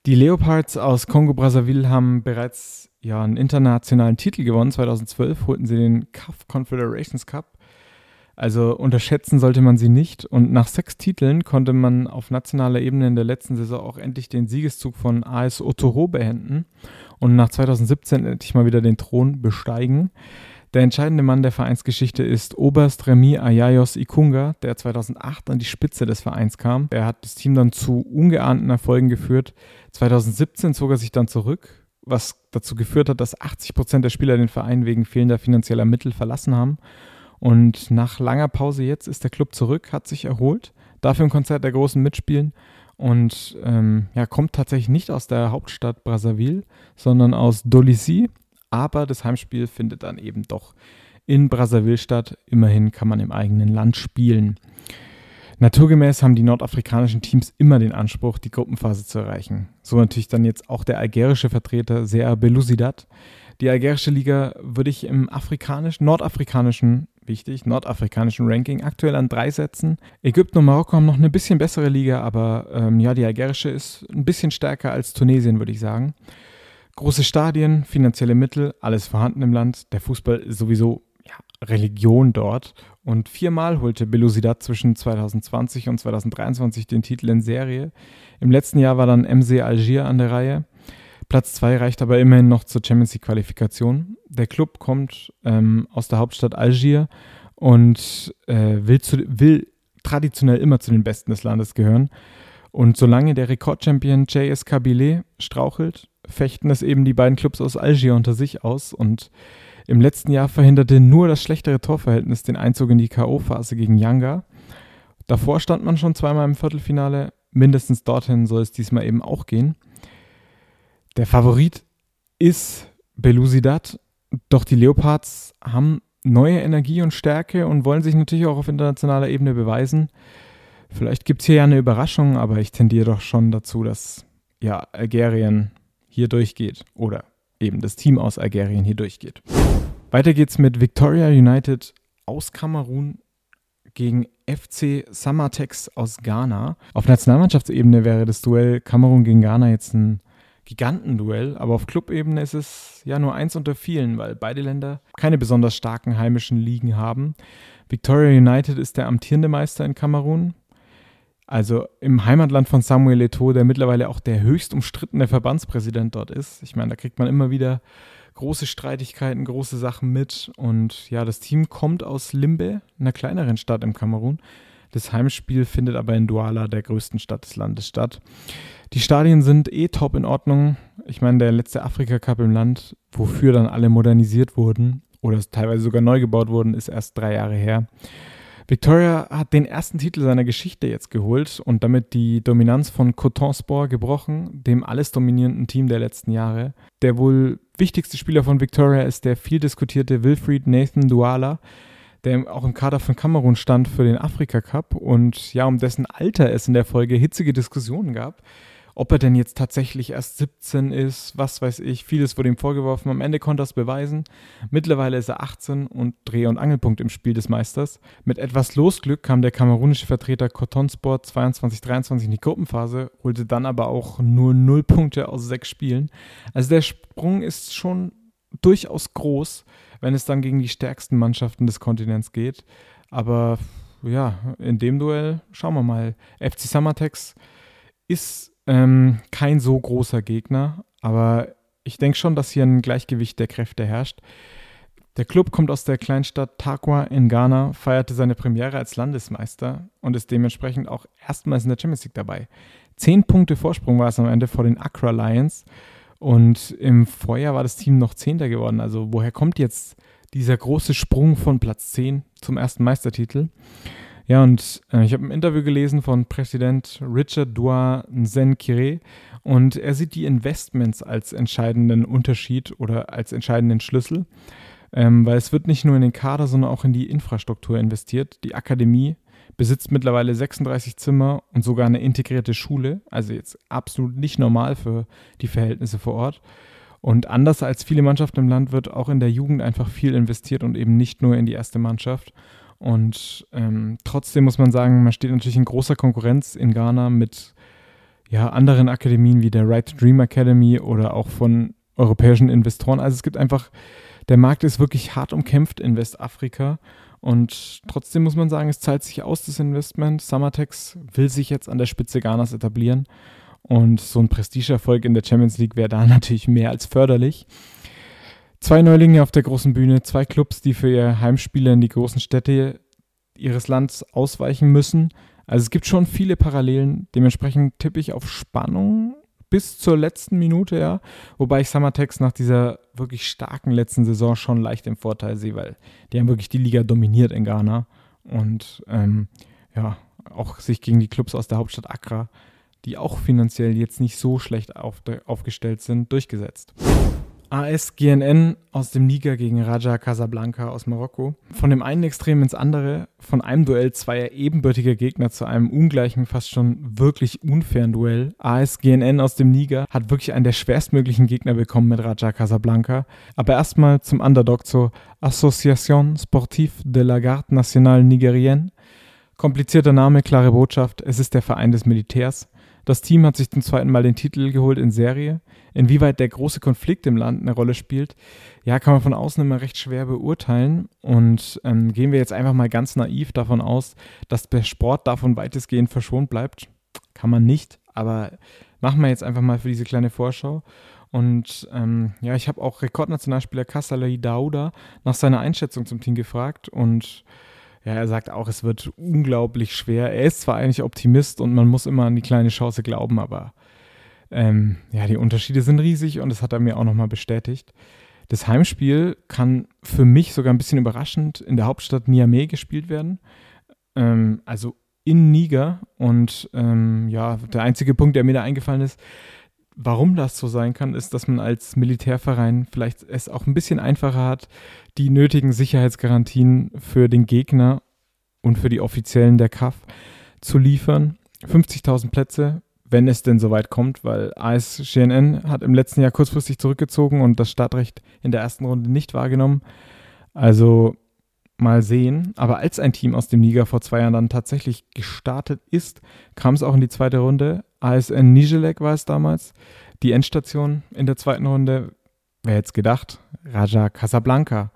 Die Leopards aus Kongo-Brazzaville haben bereits ja, einen internationalen Titel gewonnen. zweitausendzwölf holten sie den C A F Confederations Cup. Also unterschätzen sollte man sie nicht. Und nach sechs Titeln konnte man auf nationaler Ebene in der letzten Saison auch endlich den Siegeszug von A S Otoro beenden und nach zweitausendsiebzehn endlich mal wieder den Thron besteigen. Der entscheidende Mann der Vereinsgeschichte ist Oberst Remy Ayayos Ikunga, der zweitausendacht an die Spitze des Vereins kam. Er hat das Team dann zu ungeahnten Erfolgen geführt. zweitausendsiebzehn zog er sich dann zurück, was dazu geführt hat, dass achtzig Prozent der Spieler den Verein wegen fehlender finanzieller Mittel verlassen haben. Und nach langer Pause jetzt ist der Club zurück, hat sich erholt, darf im Konzert der Großen mitspielen und ähm, ja, kommt tatsächlich nicht aus der Hauptstadt Brazzaville, sondern aus Dolisie. Aber das Heimspiel findet dann eben doch in Brazzaville statt. Immerhin kann man im eigenen Land spielen. Naturgemäß haben die nordafrikanischen Teams immer den Anspruch, die Gruppenphase zu erreichen. So natürlich dann jetzt auch der algerische Vertreter Sea Belouizdad. Die algerische Liga würde ich im afrikanischen, nordafrikanischen, wichtig, nordafrikanischen Ranking aktuell an drei setzen. Ägypten und Marokko haben noch eine bisschen bessere Liga, aber ähm, ja, die algerische ist ein bisschen stärker als Tunesien, würde ich sagen. Große Stadien, finanzielle Mittel, alles vorhanden im Land. Der Fußball ist sowieso ja, Religion dort. Und viermal holte Belouizdad zwischen zweitausendzwanzig und zweitausenddreiundzwanzig den Titel in Serie. Im letzten Jahr war dann M C Algier an der Reihe. Platz zwei reicht aber immerhin noch zur Champions League-Qualifikation. Der Club kommt ähm, aus der Hauptstadt Algier und äh, will, zu, will traditionell immer zu den Besten des Landes gehören. Und solange der Rekordchampion J S Kabylie strauchelt, fechten es eben die beiden Clubs aus Algier unter sich aus. Und im letzten Jahr verhinderte nur das schlechtere Torverhältnis den Einzug in die K O-Phase gegen Yanga. Davor stand man schon zweimal im Viertelfinale. Mindestens dorthin soll es diesmal eben auch gehen. Der Favorit ist Belouizdad, doch die Leopards haben neue Energie und Stärke und wollen sich natürlich auch auf internationaler Ebene beweisen. Vielleicht gibt es hier ja eine Überraschung, aber ich tendiere doch schon dazu, dass ja, Algerien hier durchgeht oder eben das Team aus Algerien hier durchgeht. Weiter geht's mit Victoria United aus Kamerun gegen F C Samatex aus Ghana. Auf Nationalmannschaftsebene wäre das Duell Kamerun gegen Ghana jetzt ein Gigantenduell, aber auf Clubebene ist es ja nur eins unter vielen, weil beide Länder keine besonders starken heimischen Ligen haben. Victoria United ist der amtierende Meister in Kamerun, also im Heimatland von Samuel Eto'o, der mittlerweile auch der höchst umstrittene Verbandspräsident dort ist. Ich meine, da kriegt man immer wieder große Streitigkeiten, große Sachen mit und ja, das Team kommt aus Limbe, einer kleineren Stadt im Kamerun. Das Heimspiel findet aber in Douala, der größten Stadt des Landes, statt. Die Stadien sind eh top in Ordnung. Ich meine, der letzte Afrika-Cup im Land, wofür dann alle modernisiert wurden oder teilweise sogar neu gebaut wurden, ist erst drei Jahre her. Victoria hat den ersten Titel seiner Geschichte jetzt geholt und damit die Dominanz von Cotonsport gebrochen, dem alles dominierenden Team der letzten Jahre. Der wohl wichtigste Spieler von Victoria ist der viel diskutierte Wilfried Nathan Douala, der auch im Kader von Kamerun stand für den Afrika-Cup und ja, um dessen Alter es in der Folge hitzige Diskussionen gab, ob er denn jetzt tatsächlich erst siebzehn ist, was weiß ich, vieles wurde ihm vorgeworfen, am Ende konnte er es beweisen. Mittlerweile ist er achtzehn und Dreh- und Angelpunkt im Spiel des Meisters. Mit etwas Losglück kam der kamerunische Vertreter Cotonsport zweiundzwanzig dreiundzwanzig in die Gruppenphase, holte dann aber auch nur null Punkte aus sechs Spielen. Also der Sprung ist schon durchaus groß, wenn es dann gegen die stärksten Mannschaften des Kontinents geht. Aber ja, in dem Duell schauen wir mal. F C Samatex ist ähm, kein so großer Gegner, aber ich denke schon, dass hier ein Gleichgewicht der Kräfte herrscht. Der Club kommt aus der Kleinstadt Tarkwa in Ghana, feierte seine Premiere als Landesmeister und ist dementsprechend auch erstmals in der Champions League dabei. Zehn Punkte Vorsprung war es am Ende vor den Accra Lions und im Vorjahr war das Team noch Zehnter geworden. Also woher kommt jetzt dieser große Sprung von Platz zehn zum ersten Meistertitel? Ja, und äh, ich habe ein Interview gelesen von Präsident Richard Dua Nzenkire und er sieht die Investments als entscheidenden Unterschied oder als entscheidenden Schlüssel, ähm, weil es wird nicht nur in den Kader, sondern auch in die Infrastruktur investiert. Die Akademie besitzt mittlerweile sechsunddreißig Zimmer und sogar eine integrierte Schule, also jetzt absolut nicht normal für die Verhältnisse vor Ort. Und anders als viele Mannschaften im Land wird auch in der Jugend einfach viel investiert und eben nicht nur in die erste Mannschaft. Und ähm, trotzdem muss man sagen, man steht natürlich in großer Konkurrenz in Ghana mit ja, anderen Akademien wie der Right to Dream Academy oder auch von europäischen Investoren. Also es gibt einfach, der Markt ist wirklich hart umkämpft in Westafrika und trotzdem muss man sagen, es zahlt sich aus, das Investment. Samatex will sich jetzt an der Spitze Ghanas etablieren und so ein Prestigeerfolg in der Champions League wäre da natürlich mehr als förderlich. Zwei Neulinge auf der großen Bühne, zwei Clubs, die für ihre Heimspiele in die großen Städte ihres Landes ausweichen müssen. Also es gibt schon viele Parallelen, dementsprechend tippe ich auf Spannung bis zur letzten Minute, ja. Wobei ich Samatex nach dieser wirklich starken letzten Saison schon leicht im Vorteil sehe, weil die haben wirklich die Liga dominiert in Ghana und ähm, ja, auch sich gegen die Clubs aus der Hauptstadt Accra, die auch finanziell jetzt nicht so schlecht auf, aufgestellt sind, durchgesetzt. A S G N N aus dem Niger gegen Raja Casablanca aus Marokko. Von dem einen Extrem ins andere, von einem Duell zweier ebenbürtiger Gegner zu einem ungleichen, fast schon wirklich unfairen Duell. A S G N N aus dem Niger hat wirklich einen der schwerstmöglichen Gegner bekommen mit Raja Casablanca. Aber erstmal zum Underdog zur Association Sportive de la Garde Nationale Nigérienne. Komplizierter Name, klare Botschaft, es ist der Verein des Militärs. Das Team hat sich zum zweiten Mal den Titel geholt in Serie. Inwieweit der große Konflikt im Land eine Rolle spielt, ja, kann man von außen immer recht schwer beurteilen. Und ähm, gehen wir jetzt einfach mal ganz naiv davon aus, dass der Sport davon weitestgehend verschont bleibt. Kann man nicht, aber machen wir jetzt einfach mal für diese kleine Vorschau. Und ähm, ja, ich habe auch Rekordnationalspieler Kassalei Dauda nach seiner Einschätzung zum Team gefragt und ja, er sagt auch, es wird unglaublich schwer. Er ist zwar eigentlich Optimist und man muss immer an die kleine Chance glauben, aber ähm, ja, die Unterschiede sind riesig und das hat er mir auch nochmal bestätigt. Das Heimspiel kann für mich sogar ein bisschen überraschend in der Hauptstadt Niamey gespielt werden, ähm, also in Niger. Und ähm, ja, der einzige Punkt, der mir da eingefallen ist, warum das so sein kann, ist, dass man als Militärverein vielleicht es auch ein bisschen einfacher hat, die nötigen Sicherheitsgarantien für den Gegner und für die Offiziellen der C A F zu liefern. fünfzigtausend Plätze, wenn es denn soweit kommt, weil A S G N N hat im letzten Jahr kurzfristig zurückgezogen und das Startrecht in der ersten Runde nicht wahrgenommen. Also mal sehen. Aber als ein Team aus dem Niger vor zwei Jahren dann tatsächlich gestartet ist, kam es auch in die zweite Runde. A S N Nigelec war es damals. Die Endstation in der zweiten Runde, wer hätte es gedacht? Raja Casablanca.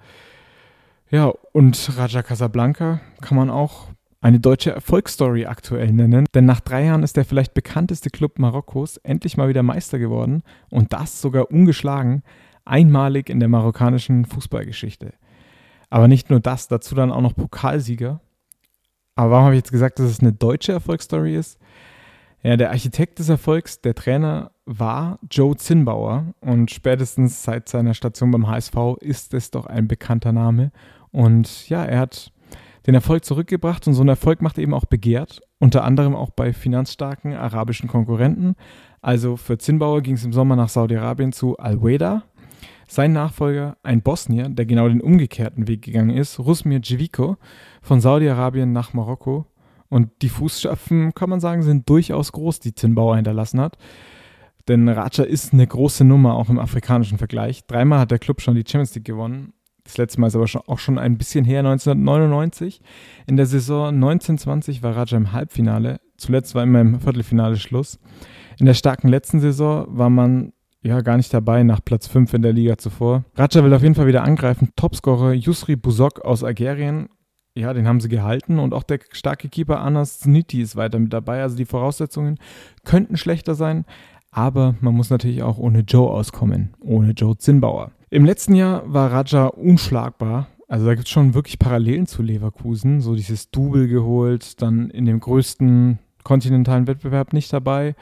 Ja, und Raja Casablanca kann man auch eine deutsche Erfolgsstory aktuell nennen. Denn nach drei Jahren ist der vielleicht bekannteste Club Marokkos endlich mal wieder Meister geworden. Und das sogar ungeschlagen, einmalig in der marokkanischen Fußballgeschichte. Aber nicht nur das, dazu dann auch noch Pokalsieger. Aber warum habe ich jetzt gesagt, dass es eine deutsche Erfolgsstory ist? Ja, der Architekt des Erfolgs, der Trainer, war Joe Zinnbauer und spätestens seit seiner Station beim H S V ist es doch ein bekannter Name. Und ja, er hat den Erfolg zurückgebracht und so ein Erfolg macht eben auch begehrt, unter anderem auch bei finanzstarken arabischen Konkurrenten. Also für Zinnbauer ging es im Sommer nach Saudi-Arabien zu Al-Weda. Sein Nachfolger, ein Bosnier, der genau den umgekehrten Weg gegangen ist, Rusmir Djiviko, von Saudi-Arabien nach Marokko. Und die Fußstapfen, kann man sagen, sind durchaus groß, die Zinnbauer hinterlassen hat. Denn Raja ist eine große Nummer, auch im afrikanischen Vergleich. Dreimal hat der Club schon die Champions League gewonnen. Das letzte Mal ist aber schon, auch schon ein bisschen her, neunzehnhundertneunundneunzig. In der Saison neunzehn zwanzig war Raja im Halbfinale. Zuletzt war immer im Viertelfinale Schluss. In der starken letzten Saison war man ja gar nicht dabei, nach Platz fünf in der Liga zuvor. Raja will auf jeden Fall wieder angreifen. Topscorer Yusri Buzok aus Algerien. Ja, den haben sie gehalten und auch der starke Keeper Anas Zniti ist weiter mit dabei. Also die Voraussetzungen könnten schlechter sein, aber man muss natürlich auch ohne Joe auskommen, ohne Joe Zinnbauer. Im letzten Jahr war Raja unschlagbar. Also da gibt es schon wirklich Parallelen zu Leverkusen. So dieses Double geholt, dann in dem größten kontinentalen Wettbewerb nicht dabei.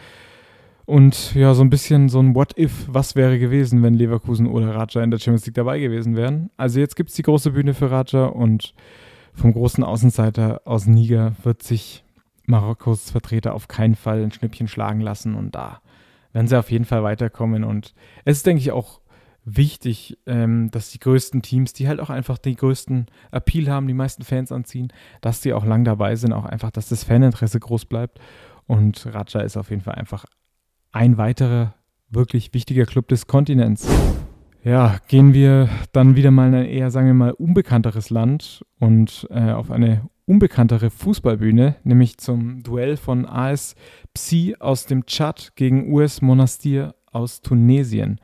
Und ja, so ein bisschen so ein What-If, was wäre gewesen, wenn Leverkusen oder Raja in der Champions League dabei gewesen wären. Also jetzt gibt es die große Bühne für Raja und vom großen Außenseiter aus Niger wird sich Marokkos Vertreter auf keinen Fall ein Schnippchen schlagen lassen und da werden sie auf jeden Fall weiterkommen. Und es ist, denke ich, auch wichtig, ähm, dass die größten Teams, die halt auch einfach den größten Appeal haben, die meisten Fans anziehen, dass die auch lang dabei sind, auch einfach, dass das Faninteresse groß bleibt. Und Raja ist auf jeden Fall einfach ein weiterer wirklich wichtiger Club des Kontinents. Ja, gehen wir dann wieder mal in ein eher, sagen wir mal, unbekannteres Land und äh, auf eine unbekanntere Fußballbühne, nämlich zum Duell von A S Psy aus dem Tschad gegen U S Monastir aus Tunesien.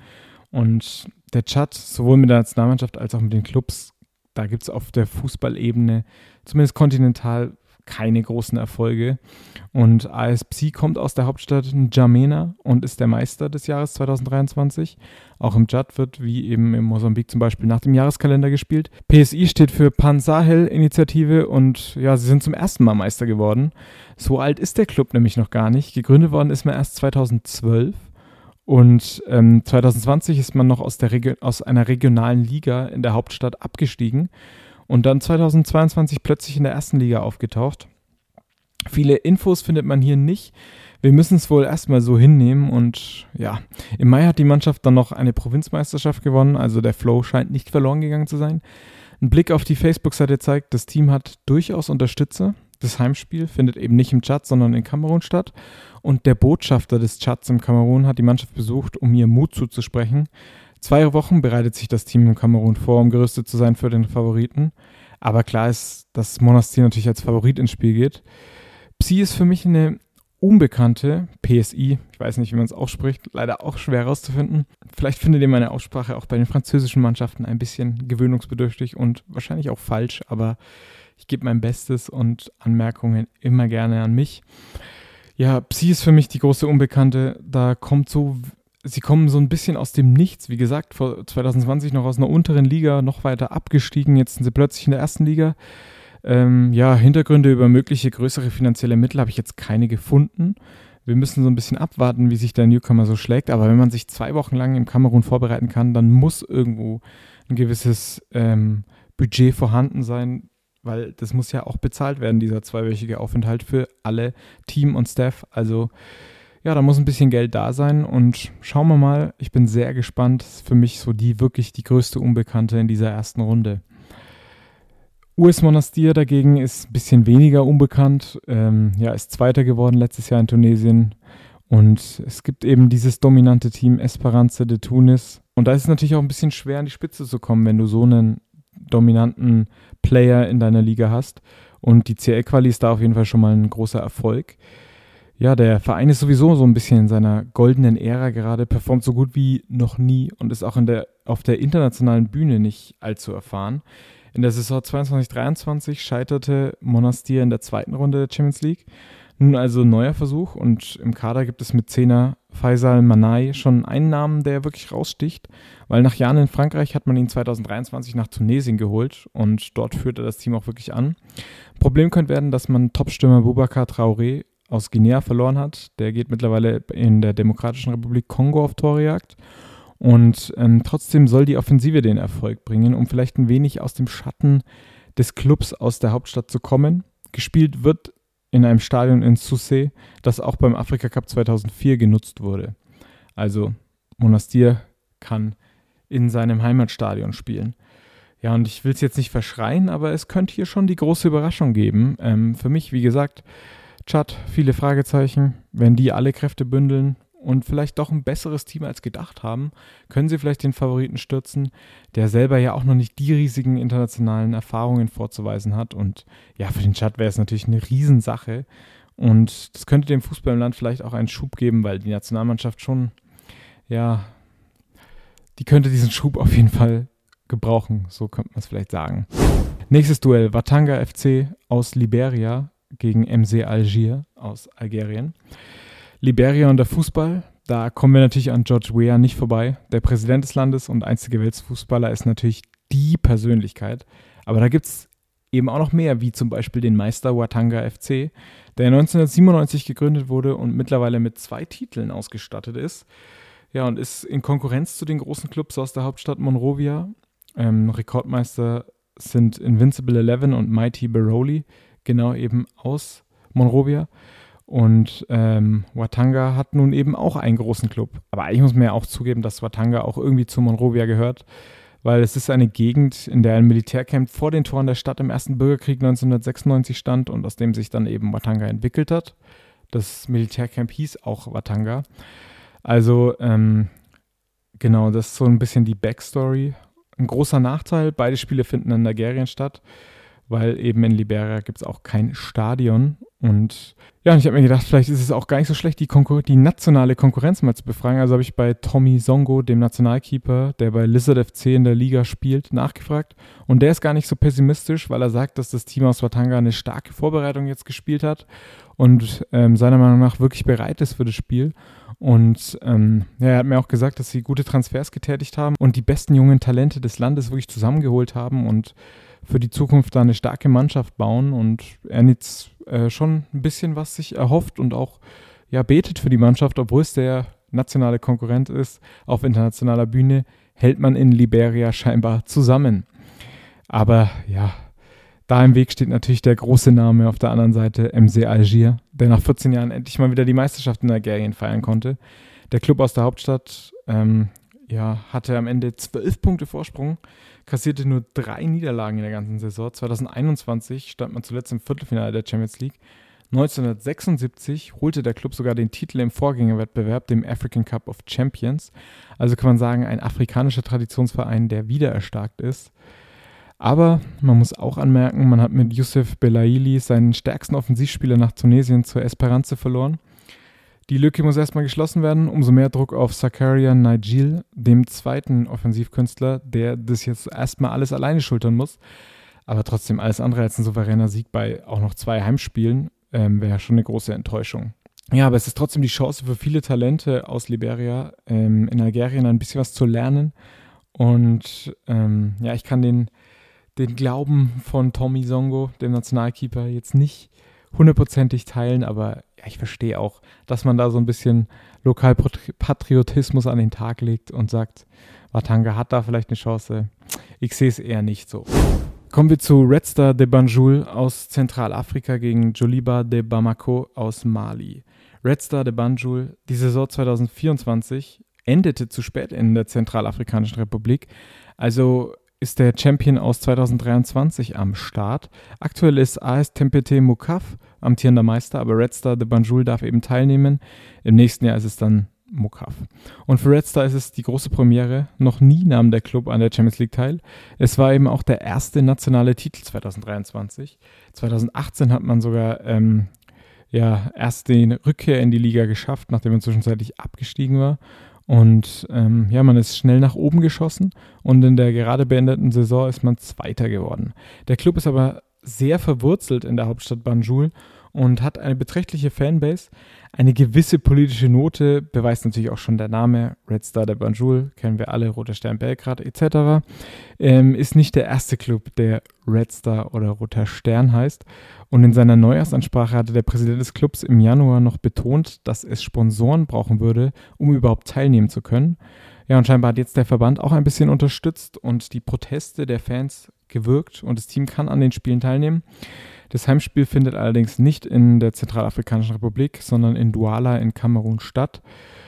Und der Tschad, sowohl mit der Nationalmannschaft als auch mit den Clubs, da gibt es auf der Fußballebene, zumindest kontinental, keine großen Erfolge. Und A S Psy kommt aus der Hauptstadt N'Djamena und ist der Meister des Jahres zwanzig dreiundzwanzig. Auch im Tschad wird, wie eben in Mosambik zum Beispiel, nach dem Jahreskalender gespielt. P S I steht für Pan-Sahel-Initiative und ja, sie sind zum ersten Mal Meister geworden. So alt ist der Club nämlich noch gar nicht. Gegründet worden ist man erst zweitausendzwölf. Und ähm, zwanzig zwanzig ist man noch aus, der Regi- aus einer regionalen Liga in der Hauptstadt abgestiegen und dann zweitausendzweiundzwanzig plötzlich in der ersten Liga aufgetaucht. Viele Infos findet man hier nicht. Wir müssen es wohl erstmal so hinnehmen und ja, im Mai hat die Mannschaft dann noch eine Provinzmeisterschaft gewonnen, also der Flow scheint nicht verloren gegangen zu sein. Ein Blick auf die Facebook-Seite zeigt, das Team hat durchaus Unterstützer. Das Heimspiel findet eben nicht im Tschad, sondern in Kamerun statt. Und der Botschafter des Tschads im Kamerun hat die Mannschaft besucht, um ihr Mut zuzusprechen. Zwei Wochen bereitet sich das Team im Kamerun vor, um gerüstet zu sein für den Favoriten. Aber klar ist, dass Monastir natürlich als Favorit ins Spiel geht. Psy ist für mich eine unbekannte, P S I, ich weiß nicht, wie man es ausspricht, leider auch schwer herauszufinden. Vielleicht findet ihr meine Aussprache auch bei den französischen Mannschaften ein bisschen gewöhnungsbedürftig und wahrscheinlich auch falsch, aber ich gebe mein Bestes und Anmerkungen immer gerne an mich. Ja, Psy ist für mich die große Unbekannte. Da kommt so, sie kommen so ein bisschen aus dem Nichts. Wie gesagt, vor zwanzig zwanzig noch aus einer unteren Liga, noch weiter abgestiegen. Jetzt sind sie plötzlich in der ersten Liga. Ähm, ja, Hintergründe über mögliche größere finanzielle Mittel habe ich jetzt keine gefunden. Wir müssen so ein bisschen abwarten, wie sich der Newcomer so schlägt. Aber wenn man sich zwei Wochen lang im Kamerun vorbereiten kann, dann muss irgendwo ein gewisses ähm, Budget vorhanden sein, weil das muss ja auch bezahlt werden, dieser zweiwöchige Aufenthalt für alle Team und Staff. Also ja, da muss ein bisschen Geld da sein und schauen wir mal, ich bin sehr gespannt. Das ist für mich so die wirklich die größte Unbekannte in dieser ersten Runde. U S Monastir dagegen ist ein bisschen weniger unbekannt, ähm, ja, ist Zweiter geworden letztes Jahr in Tunesien und es gibt eben dieses dominante Team Esperance de Tunis und da ist es natürlich auch ein bisschen schwer an die Spitze zu kommen, wenn du so einen dominanten Player in deiner Liga hast. Und die C L-Quali ist da auf jeden Fall schon mal ein großer Erfolg. Ja, der Verein ist sowieso so ein bisschen in seiner goldenen Ära gerade, performt so gut wie noch nie und ist auch in der, auf der internationalen Bühne nicht allzu erfahren. In der Saison zweiundzwanzig dreiundzwanzig scheiterte Monastir in der zweiten Runde der Champions League. Nun also ein neuer Versuch und im Kader gibt es mit Zehner Faisal Manai schon einen Namen, der wirklich raussticht, weil nach Jahren in Frankreich hat man ihn zwanzig dreiundzwanzig nach Tunesien geholt und dort führt er das Team auch wirklich an. Problem könnte werden, dass man Topstürmer Boubacar Traoré aus Guinea verloren hat. Der geht mittlerweile in der Demokratischen Republik Kongo auf Torejagd und ähm, trotzdem soll die Offensive den Erfolg bringen, um vielleicht ein wenig aus dem Schatten des Clubs aus der Hauptstadt zu kommen. Gespielt wird in einem Stadion in Sousse, das auch beim Afrika Cup zweitausendvier genutzt wurde. Also Monastir kann in seinem Heimatstadion spielen. Ja, und ich will es jetzt nicht verschreien, aber es könnte hier schon die große Überraschung geben. Ähm, für mich, wie gesagt, Tschad, viele Fragezeichen. Wenn die alle Kräfte bündeln und vielleicht doch ein besseres Team als gedacht haben, können sie vielleicht den Favoriten stürzen, der selber ja auch noch nicht die riesigen internationalen Erfahrungen vorzuweisen hat. Und ja, für den Tschad wäre es natürlich eine Riesensache. Und das könnte dem Fußball im Land vielleicht auch einen Schub geben, weil die Nationalmannschaft schon, ja, die könnte diesen Schub auf jeden Fall gebrauchen, so könnte man es vielleicht sagen. Nächstes Duell, Watanga F C aus Liberia gegen M C Algier aus Algerien. Liberia und der Fußball, da kommen wir natürlich an George Weah nicht vorbei. Der Präsident des Landes und einzige Weltfußballer ist natürlich die Persönlichkeit. Aber da gibt es eben auch noch mehr, wie zum Beispiel den Meister Watanga F C, der neunzehnhundertsiebenundneunzig gegründet wurde und mittlerweile mit zwei Titeln ausgestattet ist. Ja, und ist in Konkurrenz zu den großen Clubs aus der Hauptstadt Monrovia. Ähm, Rekordmeister sind Invincible Eleven und Mighty Baroli, genau eben aus Monrovia. Und ähm, Watanga hat nun eben auch einen großen Club. Aber eigentlich muss man ja auch zugeben, dass Watanga auch irgendwie zu Monrovia gehört, weil es ist eine Gegend, in der ein Militärcamp vor den Toren der Stadt im Ersten Bürgerkrieg neunzehnhundertsechsundneunzig stand und aus dem sich dann eben Watanga entwickelt hat. Das Militärcamp hieß auch Watanga. Also ähm, genau, das ist so ein bisschen die Backstory. Ein großer Nachteil, beide Spiele finden in Algerien statt, weil eben in Liberia gibt es auch kein Stadion. Und ja, und ich habe mir gedacht, vielleicht ist es auch gar nicht so schlecht, die, Konkur- die nationale Konkurrenz mal zu befragen. Also habe ich bei Tommy Songo, dem Nationalkeeper, der bei Lizard F C in der Liga spielt, nachgefragt. Und der ist gar nicht so pessimistisch, weil er sagt, dass das Team aus Watanga eine starke Vorbereitung jetzt gespielt hat und ähm, seiner Meinung nach wirklich bereit ist für das Spiel. Und ähm, ja, er hat mir auch gesagt, dass sie gute Transfers getätigt haben und die besten jungen Talente des Landes wirklich zusammengeholt haben und für die Zukunft da eine starke Mannschaft bauen. Und er jetzt äh, schon ein bisschen was sich erhofft und auch ja, betet für die Mannschaft, obwohl es der nationale Konkurrent ist. Auf internationaler Bühne hält man in Liberia scheinbar zusammen. Aber ja, da im Weg steht natürlich der große Name auf der anderen Seite, M C Algier, der nach vierzehn Jahren endlich mal wieder die Meisterschaft in Algerien feiern konnte. Der Club aus der Hauptstadt ähm, ja, hatte am Ende zwölf Punkte Vorsprung, kassierte nur drei Niederlagen in der ganzen Saison. zwanzig einundzwanzig stand man zuletzt im Viertelfinale der Champions League. neunzehnhundertsechsundsiebzig holte der Club sogar den Titel im Vorgängerwettbewerb, dem African Cup of Champions. Also kann man sagen, ein afrikanischer Traditionsverein, der wieder erstarkt ist. Aber man muss auch anmerken, man hat mit Youssef Belaili seinen stärksten Offensivspieler nach Tunesien zur Esperance verloren. Die Lücke muss erstmal geschlossen werden, umso mehr Druck auf Zakaria Naidjil, dem zweiten Offensivkünstler, der das jetzt erstmal alles alleine schultern muss. Aber trotzdem alles andere als ein souveräner Sieg bei auch noch zwei Heimspielen ähm, wäre schon eine große Enttäuschung. Ja, aber es ist trotzdem die Chance für viele Talente aus Liberia, ähm, in Algerien ein bisschen was zu lernen. Und ähm, ja, ich kann den den Glauben von Tommy Songo, dem Nationalkeeper, jetzt nicht hundertprozentig teilen, aber ja, ich verstehe auch, dass man da so ein bisschen Lokalpatriotismus an den Tag legt und sagt, Watanga hat da vielleicht eine Chance. Ich sehe es eher nicht so. Kommen wir zu Red Star de Banjul aus Zentralafrika gegen Djoliba de Bamako aus Mali. Red Star de Banjul, die Saison zwanzig vierundzwanzig, endete zu spät in der Zentralafrikanischen Republik, also ist der Champion aus zwanzig dreiundzwanzig am Start. Aktuell ist A S Tempete Mokaf amtierender Meister, aber Red Star de Banjul darf eben teilnehmen. Im nächsten Jahr ist es dann Mokaf. Und für Red Star ist es die große Premiere. Noch nie nahm der Club an der Champions League teil. Es war eben auch der erste nationale Titel zwanzig dreiundzwanzig. zwanzig achtzehn hat man sogar ähm, ja, erst den Rückkehr in die Liga geschafft, nachdem man zwischenzeitlich abgestiegen war. Und ähm, ja, man ist schnell nach oben geschossen und in der gerade beendeten Saison ist man Zweiter geworden. Der Club ist aber sehr verwurzelt in der Hauptstadt Banjul und hat eine beträchtliche Fanbase. Eine gewisse politische Note beweist natürlich auch schon der Name Red Star de Banjul, kennen wir alle, Roter Stern Belgrad et cetera. Ähm, ist nicht der erste Club, der Red Star oder Roter Stern heißt. Und in seiner Neujahrsansprache hatte der Präsident des Clubs im Januar noch betont, dass es Sponsoren brauchen würde, um überhaupt teilnehmen zu können. Ja, und scheinbar hat jetzt der Verband auch ein bisschen unterstützt und die Proteste der Fans gewirkt und das Team kann an den Spielen teilnehmen. Das Heimspiel findet allerdings nicht in der Zentralafrikanischen Republik, sondern in Douala in Kamerun statt.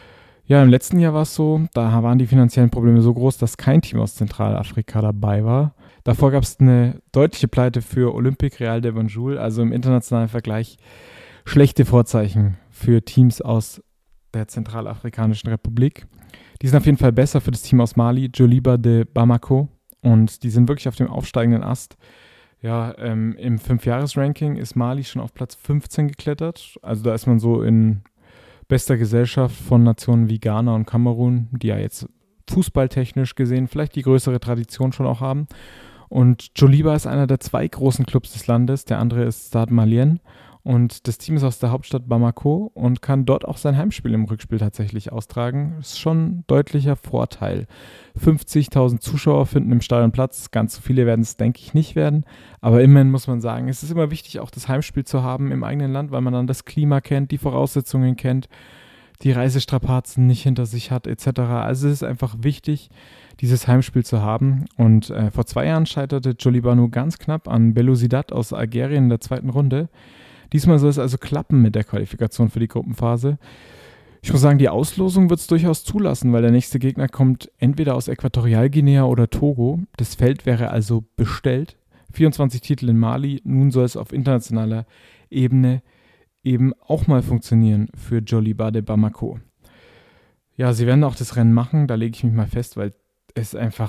Ja, im letzten Jahr war es so, da waren die finanziellen Probleme so groß, dass kein Team aus Zentralafrika dabei war. Davor gab es eine deutliche Pleite für Olympique Real de Banjul, also im internationalen Vergleich schlechte Vorzeichen für Teams aus der Zentralafrikanischen Republik. Die sind auf jeden Fall besser für das Team aus Mali, Djoliba de Bamako, und die sind wirklich auf dem aufsteigenden Ast. Ja, ähm, im Fünfjahres-Ranking ist Mali schon auf Platz fünfzehn geklettert. Also da ist man so in bester Gesellschaft von Nationen wie Ghana und Kamerun, die ja jetzt fußballtechnisch gesehen vielleicht die größere Tradition schon auch haben. Und Djoliba ist einer der zwei großen Clubs des Landes, der andere ist Stade Malien. Und das Team ist aus der Hauptstadt Bamako und kann dort auch sein Heimspiel im Rückspiel tatsächlich austragen. Das ist schon ein deutlicher Vorteil. fünfzigtausend Zuschauer finden im Stadion Platz. Ganz so viele werden es, denke ich, nicht werden. Aber immerhin muss man sagen, es ist immer wichtig, auch das Heimspiel zu haben im eigenen Land, weil man dann das Klima kennt, die Voraussetzungen kennt, die Reisestrapazen nicht hinter sich hat et cetera. Also es ist einfach wichtig, dieses Heimspiel zu haben. Und äh, vor zwei Jahren scheiterte Djoliba nur ganz knapp an Belouizdad aus Algerien in der zweiten Runde. Diesmal soll es also klappen mit der Qualifikation für die Gruppenphase. Ich muss sagen, die Auslosung wird es durchaus zulassen, weil der nächste Gegner kommt entweder aus Äquatorialguinea oder Togo. Das Feld wäre also bestellt. vierundzwanzig Titel in Mali. Nun soll es auf internationaler Ebene eben auch mal funktionieren für Djoliba de Bamako. Ja, sie werden auch das Rennen machen, da lege ich mich mal fest, weil es einfach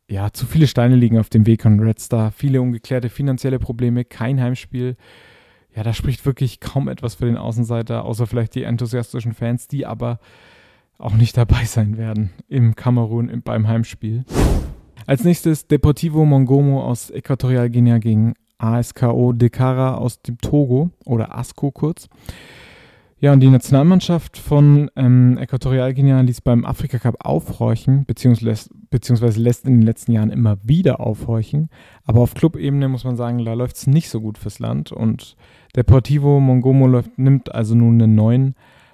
ja, zu viele Steine liegen auf dem Weg von Red Star, viele ungeklärte finanzielle Probleme, kein Heimspiel. Ja, da spricht wirklich kaum etwas für den Außenseiter, außer vielleicht die enthusiastischen Fans, die aber auch nicht dabei sein werden im Kamerun im, beim Heimspiel. Als nächstes Deportivo Mongomo aus Äquatorialguinea gegen A S K O Dekara aus dem Togo oder A S K O kurz. Ja, und die Nationalmannschaft von ähm, Äquatorialguinea ließ beim Afrika Cup aufhorchen, beziehungsweise, beziehungsweise lässt in den letzten Jahren immer wieder aufhorchen. Aber auf Clubebene muss man sagen, da läuft es nicht so gut fürs Land. Und Deportivo Mongomo läuft, nimmt also nun einen neuen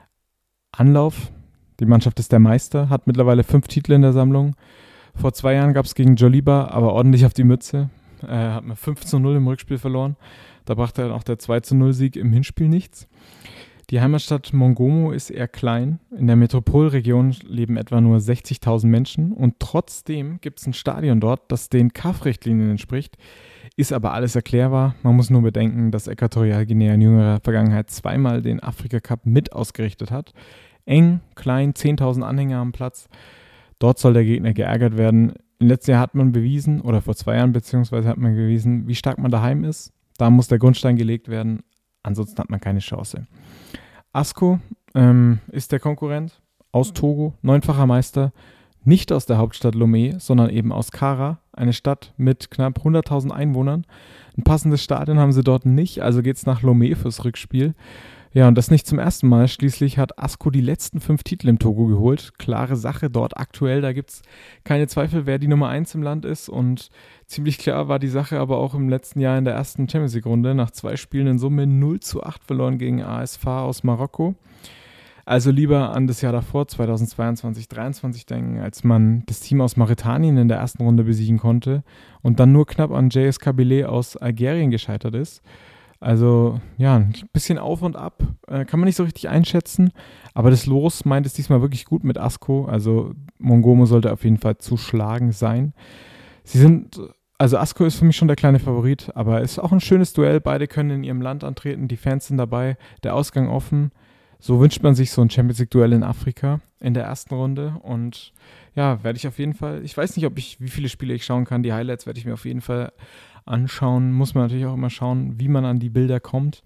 Anlauf. Die Mannschaft ist der Meister, hat mittlerweile fünf Titel in der Sammlung. Vor zwei Jahren gab es gegen Joliba aber ordentlich auf die Mütze. Äh, hat man fünf zu null im Rückspiel verloren. Da brachte dann auch der zwei zu null Sieg im Hinspiel nichts. Die Heimatstadt Mongomo ist eher klein. In der Metropolregion leben etwa nur sechzigtausend Menschen und trotzdem gibt es ein Stadion dort, das den C A F-Richtlinien entspricht. Ist aber alles erklärbar. Man muss nur bedenken, dass Äquatorialguinea in jüngerer Vergangenheit zweimal den Afrika Cup mit ausgerichtet hat. Eng, klein, zehntausend Anhänger am Platz. Dort soll der Gegner geärgert werden. Im letzten Jahr hat man bewiesen, oder vor zwei Jahren beziehungsweise hat man bewiesen, wie stark man daheim ist. Da muss der Grundstein gelegt werden. Ansonsten hat man keine Chance. A S K O ähm, ist der Konkurrent aus Togo, neunfacher Meister, nicht aus der Hauptstadt Lomé, sondern eben aus Kara, eine Stadt mit knapp hunderttausend Einwohnern. Ein passendes Stadion haben sie dort nicht, also geht es nach Lomé fürs Rückspiel. Ja, und das nicht zum ersten Mal. Schließlich hat A S K O die letzten fünf Titel im Togo geholt. Klare Sache dort aktuell, da gibt es keine Zweifel, wer die Nummer eins im Land ist. Und ziemlich klar war die Sache aber auch im letzten Jahr in der ersten Champions League-Runde. Nach zwei Spielen in Summe null zu acht verloren gegen A S F aus Marokko. Also lieber an das Jahr davor, zweitausendzweiundzwanzig dreiundzwanzig denken, als man das Team aus Mauretanien in der ersten Runde besiegen konnte und dann nur knapp an J S Kabylie aus Algerien gescheitert ist. Also ja, ein bisschen auf und ab, äh, kann man nicht so richtig einschätzen, aber das Los meint es diesmal wirklich gut mit A S K O, also Mongomo sollte auf jeden Fall zu schlagen sein. Sie sind, also A S K O ist für mich schon der kleine Favorit, aber es ist auch ein schönes Duell, beide können in ihrem Land antreten, die Fans sind dabei, der Ausgang offen. So wünscht man sich so ein Champions League-Duell in Afrika in der ersten Runde und ja, werde ich auf jeden Fall, ich weiß nicht, ob ich, wie viele Spiele ich schauen kann, die Highlights werde ich mir auf jeden Fall anschauen, muss man natürlich auch immer schauen, wie man an die Bilder kommt,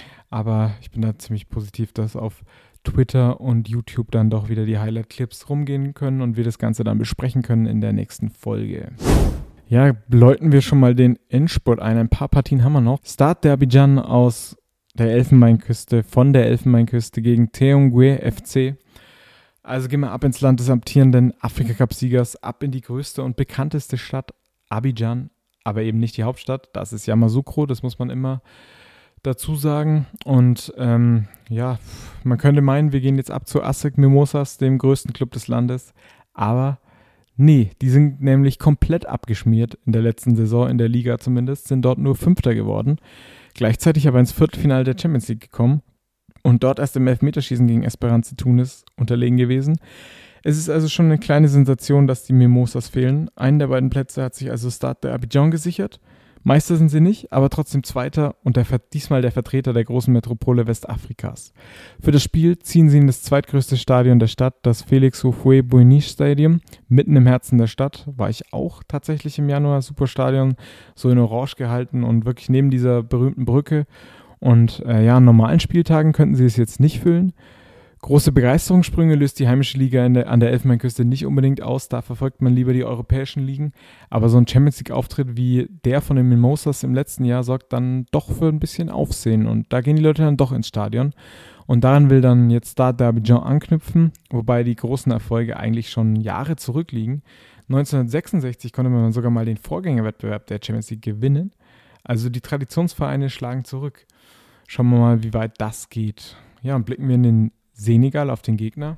aber ich bin da ziemlich positiv, dass auf Twitter und YouTube dann doch wieder die Highlight-Clips rumgehen können und wir das Ganze dann besprechen können in der nächsten Folge. Ja, läuten wir schon mal den Endspurt ein, ein paar Partien haben wir noch. Stade d'Abidjan aus der Elfenbeinküste, von der Elfenbeinküste gegen Teungué F C. Also gehen wir ab ins Land des amtierenden Afrika-Cup-Siegers, ab in die größte und bekannteste Stadt, Abidjan, aber eben nicht die Hauptstadt. Das ist Yamoussoukro, das muss man immer dazu sagen. Und ähm, ja, man könnte meinen, wir gehen jetzt ab zu A S E C Mimosas, dem größten Club des Landes. Aber nee, die sind nämlich komplett abgeschmiert in der letzten Saison, in der Liga zumindest, sind dort nur Fünfter geworden. Gleichzeitig aber ins Viertelfinale der Champions League gekommen und dort erst im Elfmeterschießen gegen Esperance Tunis unterlegen gewesen. Es ist also schon eine kleine Sensation, dass die Mimosas fehlen. Einen der beiden Plätze hat sich also Stade d'Abidjan gesichert. Meister sind sie nicht, aber trotzdem Zweiter und der, diesmal der Vertreter der großen Metropole Westafrikas. Für das Spiel ziehen sie in das zweitgrößte Stadion der Stadt, das Félix Houphouët-Boigny Stadium, mitten im Herzen der Stadt. War ich auch tatsächlich im Januar, super Stadion, so in Orange gehalten und wirklich neben dieser berühmten Brücke. Und äh, ja, an normalen Spieltagen könnten sie es jetzt nicht füllen. Große Begeisterungssprünge löst die heimische Liga in der, an der Elfenbeinküste nicht unbedingt aus, da verfolgt man lieber die europäischen Ligen. Aber so ein Champions-League-Auftritt wie der von den Mimosas im letzten Jahr sorgt dann doch für ein bisschen Aufsehen und da gehen die Leute dann doch ins Stadion. Und daran will dann jetzt Stade d'Abidjan anknüpfen, wobei die großen Erfolge eigentlich schon Jahre zurückliegen. neunzehnhundertsechsundsechzig konnte man sogar mal den Vorgängerwettbewerb der Champions League gewinnen. Also die Traditionsvereine schlagen zurück. Schauen wir mal, wie weit das geht. Ja, und blicken wir in den Senegal auf den Gegner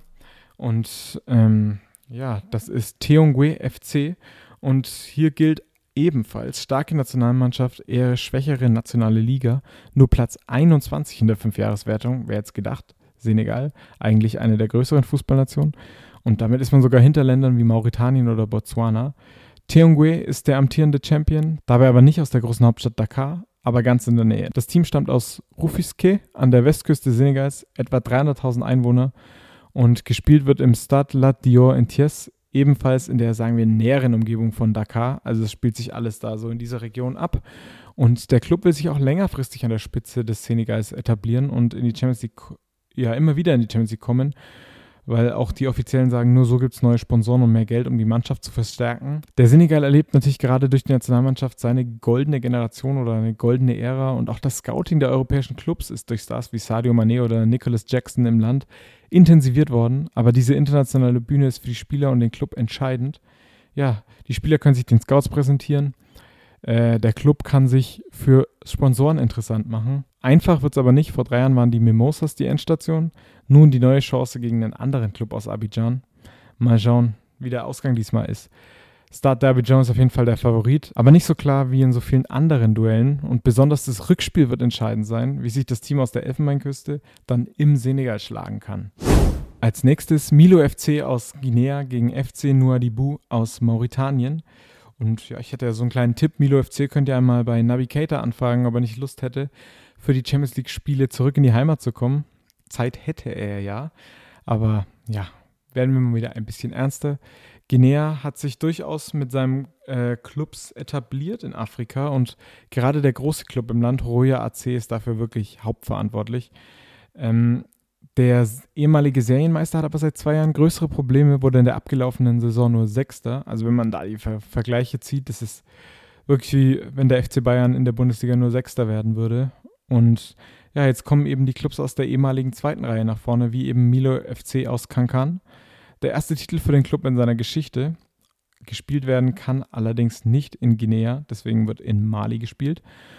und ähm, ja, das ist Teungué F C und hier gilt ebenfalls starke Nationalmannschaft, eher schwächere nationale Liga, nur Platz einundzwanzig in der Fünfjahreswertung, wer jetzt gedacht, Senegal, eigentlich eine der größeren Fußballnationen und damit ist man sogar hinter Ländern wie Mauretanien oder Botswana. Teungué ist der amtierende Champion, dabei aber nicht aus der großen Hauptstadt Dakar, aber ganz in der Nähe. Das Team stammt aus Rufisque an der Westküste Senegals, etwa dreihunderttausend Einwohner und gespielt wird im Stade Lat Dior in Thiès ebenfalls in der, sagen wir, näheren Umgebung von Dakar. Also es spielt sich alles da so in dieser Region ab. Und der Club will sich auch längerfristig an der Spitze des Senegals etablieren und in die Champions League, ja, immer wieder in die Champions League kommen, weil auch die Offiziellen sagen, nur so gibt es neue Sponsoren und mehr Geld, um die Mannschaft zu verstärken. Der Senegal erlebt natürlich gerade durch die Nationalmannschaft seine goldene Generation oder eine goldene Ära und auch das Scouting der europäischen Clubs ist durch Stars wie Sadio Mané oder Nicholas Jackson im Land intensiviert worden, aber diese internationale Bühne ist für die Spieler und den Club entscheidend. Ja, die Spieler können sich den Scouts präsentieren, äh, der Club kann sich für Sponsoren interessant machen. Einfach wird es aber nicht. Vor drei Jahren waren die Mimosas die Endstation. Nun die neue Chance gegen einen anderen Club aus Abidjan. Mal schauen, wie der Ausgang diesmal ist. Stade d'Abidjan ist auf jeden Fall der Favorit, aber nicht so klar wie in so vielen anderen Duellen. Und besonders das Rückspiel wird entscheidend sein, wie sich das Team aus der Elfenbeinküste dann im Senegal schlagen kann. Als nächstes Milo F C aus Guinea gegen F C Nouadhibou aus Mauretanien. Und ja, ich hätte ja so einen kleinen Tipp. Milo F C könnt ihr einmal bei Navigator anfragen, ob er nicht Lust hätte, für die Champions League-Spiele zurück in die Heimat zu kommen. Zeit hätte er ja, aber ja, werden wir mal wieder ein bisschen ernster. Guinea hat sich durchaus mit seinen äh, Clubs etabliert in Afrika und gerade der große Club im Land, Horoya A C, ist dafür wirklich hauptverantwortlich. Ähm, der ehemalige Serienmeister hat aber seit zwei Jahren größere Probleme, wurde in der abgelaufenen Saison nur Sechster. Also wenn man da die Ver- Vergleiche zieht, das ist wirklich wie wenn der F C Bayern in der Bundesliga nur Sechster werden würde. Und ja, jetzt kommen eben die Clubs aus der ehemaligen zweiten Reihe nach vorne, wie eben Milo F C aus Kankan. Der erste Titel für den Club in seiner Geschichte. Gespielt werden kann allerdings nicht in Guinea, deswegen wird in Mali gespielt.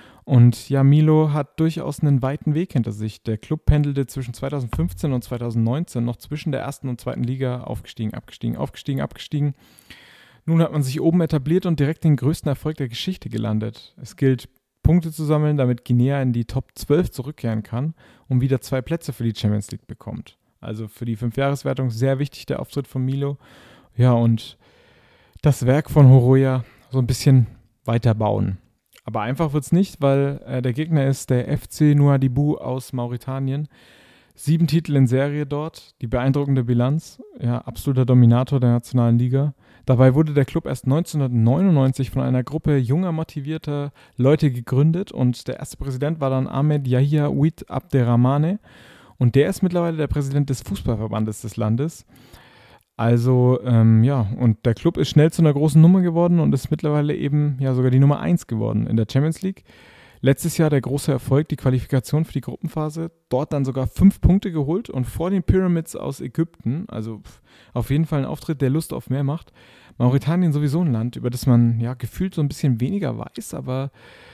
Und ja, Milo hat durchaus einen weiten Weg hinter sich. Der Club pendelte zwischen zweitausendfünfzehn und zweitausendneunzehn noch zwischen der ersten und zweiten Liga, aufgestiegen, abgestiegen, aufgestiegen, abgestiegen. Nun hat man sich oben etabliert und direkt den größten Erfolg der Geschichte gelandet. Es gilt, Punkte zu sammeln, damit Guinea in die Top zwölf zurückkehren kann und wieder zwei Plätze für die Champions League bekommt. Also für die Fünfjahreswertung sehr wichtig der Auftritt von Milo. Ja, und das Werk von Horoya so ein bisschen weiterbauen. Aber einfach wird es nicht, weil äh, der Gegner ist der F C Nouadhibou aus Mauretanien. Sieben Titel in Serie dort, die beeindruckende Bilanz, ja, absoluter Dominator der nationalen Liga. Dabei wurde der Club erst neunzehnhundertneunundneunzig von einer Gruppe junger, motivierter Leute gegründet und der erste Präsident war dann Ahmed Yahya Ouid Abderrahmane und der ist mittlerweile der Präsident des Fußballverbandes des Landes. Also, ähm, ja, und der Club ist schnell zu einer großen Nummer geworden und ist mittlerweile eben ja sogar die Nummer eins geworden in der Champions League. Letztes Jahr der große Erfolg, die Qualifikation für die Gruppenphase. Dort dann sogar fünf Punkte geholt und vor den Pyramids aus Ägypten. Also pff, auf jeden Fall ein Auftritt, der Lust auf mehr macht. Mauretanien sowieso ein Land, über das man ja gefühlt so ein bisschen weniger weiß, aber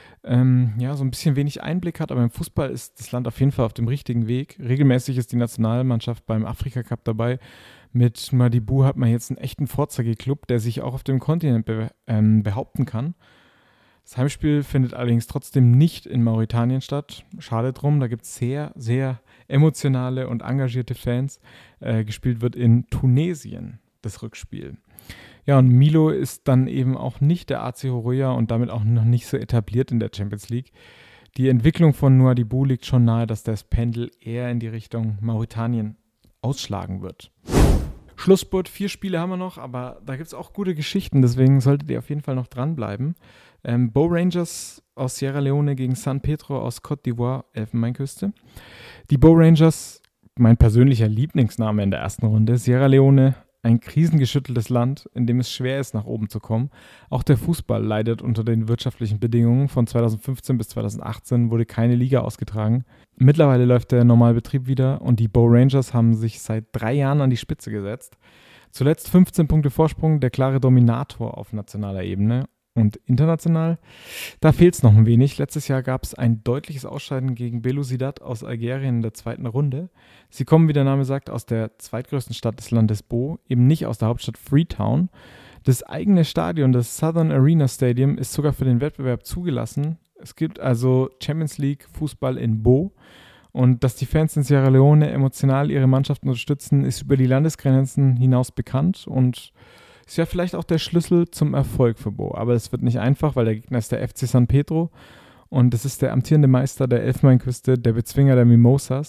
ähm, ja so ein bisschen wenig Einblick hat. Aber im Fußball ist das Land auf jeden Fall auf dem richtigen Weg. Regelmäßig ist die Nationalmannschaft beim Afrika-Cup dabei. Mit Nouadhibou hat man jetzt einen echten Vorzeigeklub, der sich auch auf dem Kontinent be- ähm, behaupten kann. Das Heimspiel findet allerdings trotzdem nicht in Mauretanien statt. Schade drum, da gibt es sehr, sehr emotionale und engagierte Fans. Äh, gespielt wird in Tunesien, das Rückspiel. Ja, und Milo ist dann eben auch nicht der A C Horoya und damit auch noch nicht so etabliert in der Champions League. Die Entwicklung von Nouadhibou liegt schon nahe, dass das Pendel eher in die Richtung Mauretanien ausschlagen wird. Schlussspurt, vier Spiele haben wir noch, aber da gibt es auch gute Geschichten, deswegen solltet ihr auf jeden Fall noch dranbleiben. Ähm, Bow Rangers aus Sierra Leone gegen San Pedro aus Côte d'Ivoire, Elfenbeinküste. Die Bow Rangers, mein persönlicher Lieblingsname in der ersten Runde. Sierra Leone, ein krisengeschütteltes Land, in dem es schwer ist, nach oben zu kommen. Auch der Fußball leidet unter den wirtschaftlichen Bedingungen. Von zweitausendfünfzehn bis zweitausendachtzehn wurde keine Liga ausgetragen. Mittlerweile läuft der Normalbetrieb wieder und die Bow Rangers haben sich seit drei Jahren an die Spitze gesetzt. Zuletzt fünfzehn Punkte Vorsprung, der klare Dominator auf nationaler Ebene. Und international, da fehlt es noch ein wenig. Letztes Jahr gab es ein deutliches Ausscheiden gegen Belouizdad aus Algerien in der zweiten Runde. Sie kommen, wie der Name sagt, aus der zweitgrößten Stadt des Landes Bo, eben nicht aus der Hauptstadt Freetown. Das eigene Stadion, das Southern Arena Stadium, ist sogar für den Wettbewerb zugelassen. Es gibt also Champions League Fußball in Bo. Und dass die Fans in Sierra Leone emotional ihre Mannschaften unterstützen, ist über die Landesgrenzen hinaus bekannt und ist ja vielleicht auch der Schlüssel zum Erfolg für Bo. Aber es wird nicht einfach, weil der Gegner ist der F C San Pedro und das ist der amtierende Meister der Elfenbeinküste, der Bezwinger der Mimosas.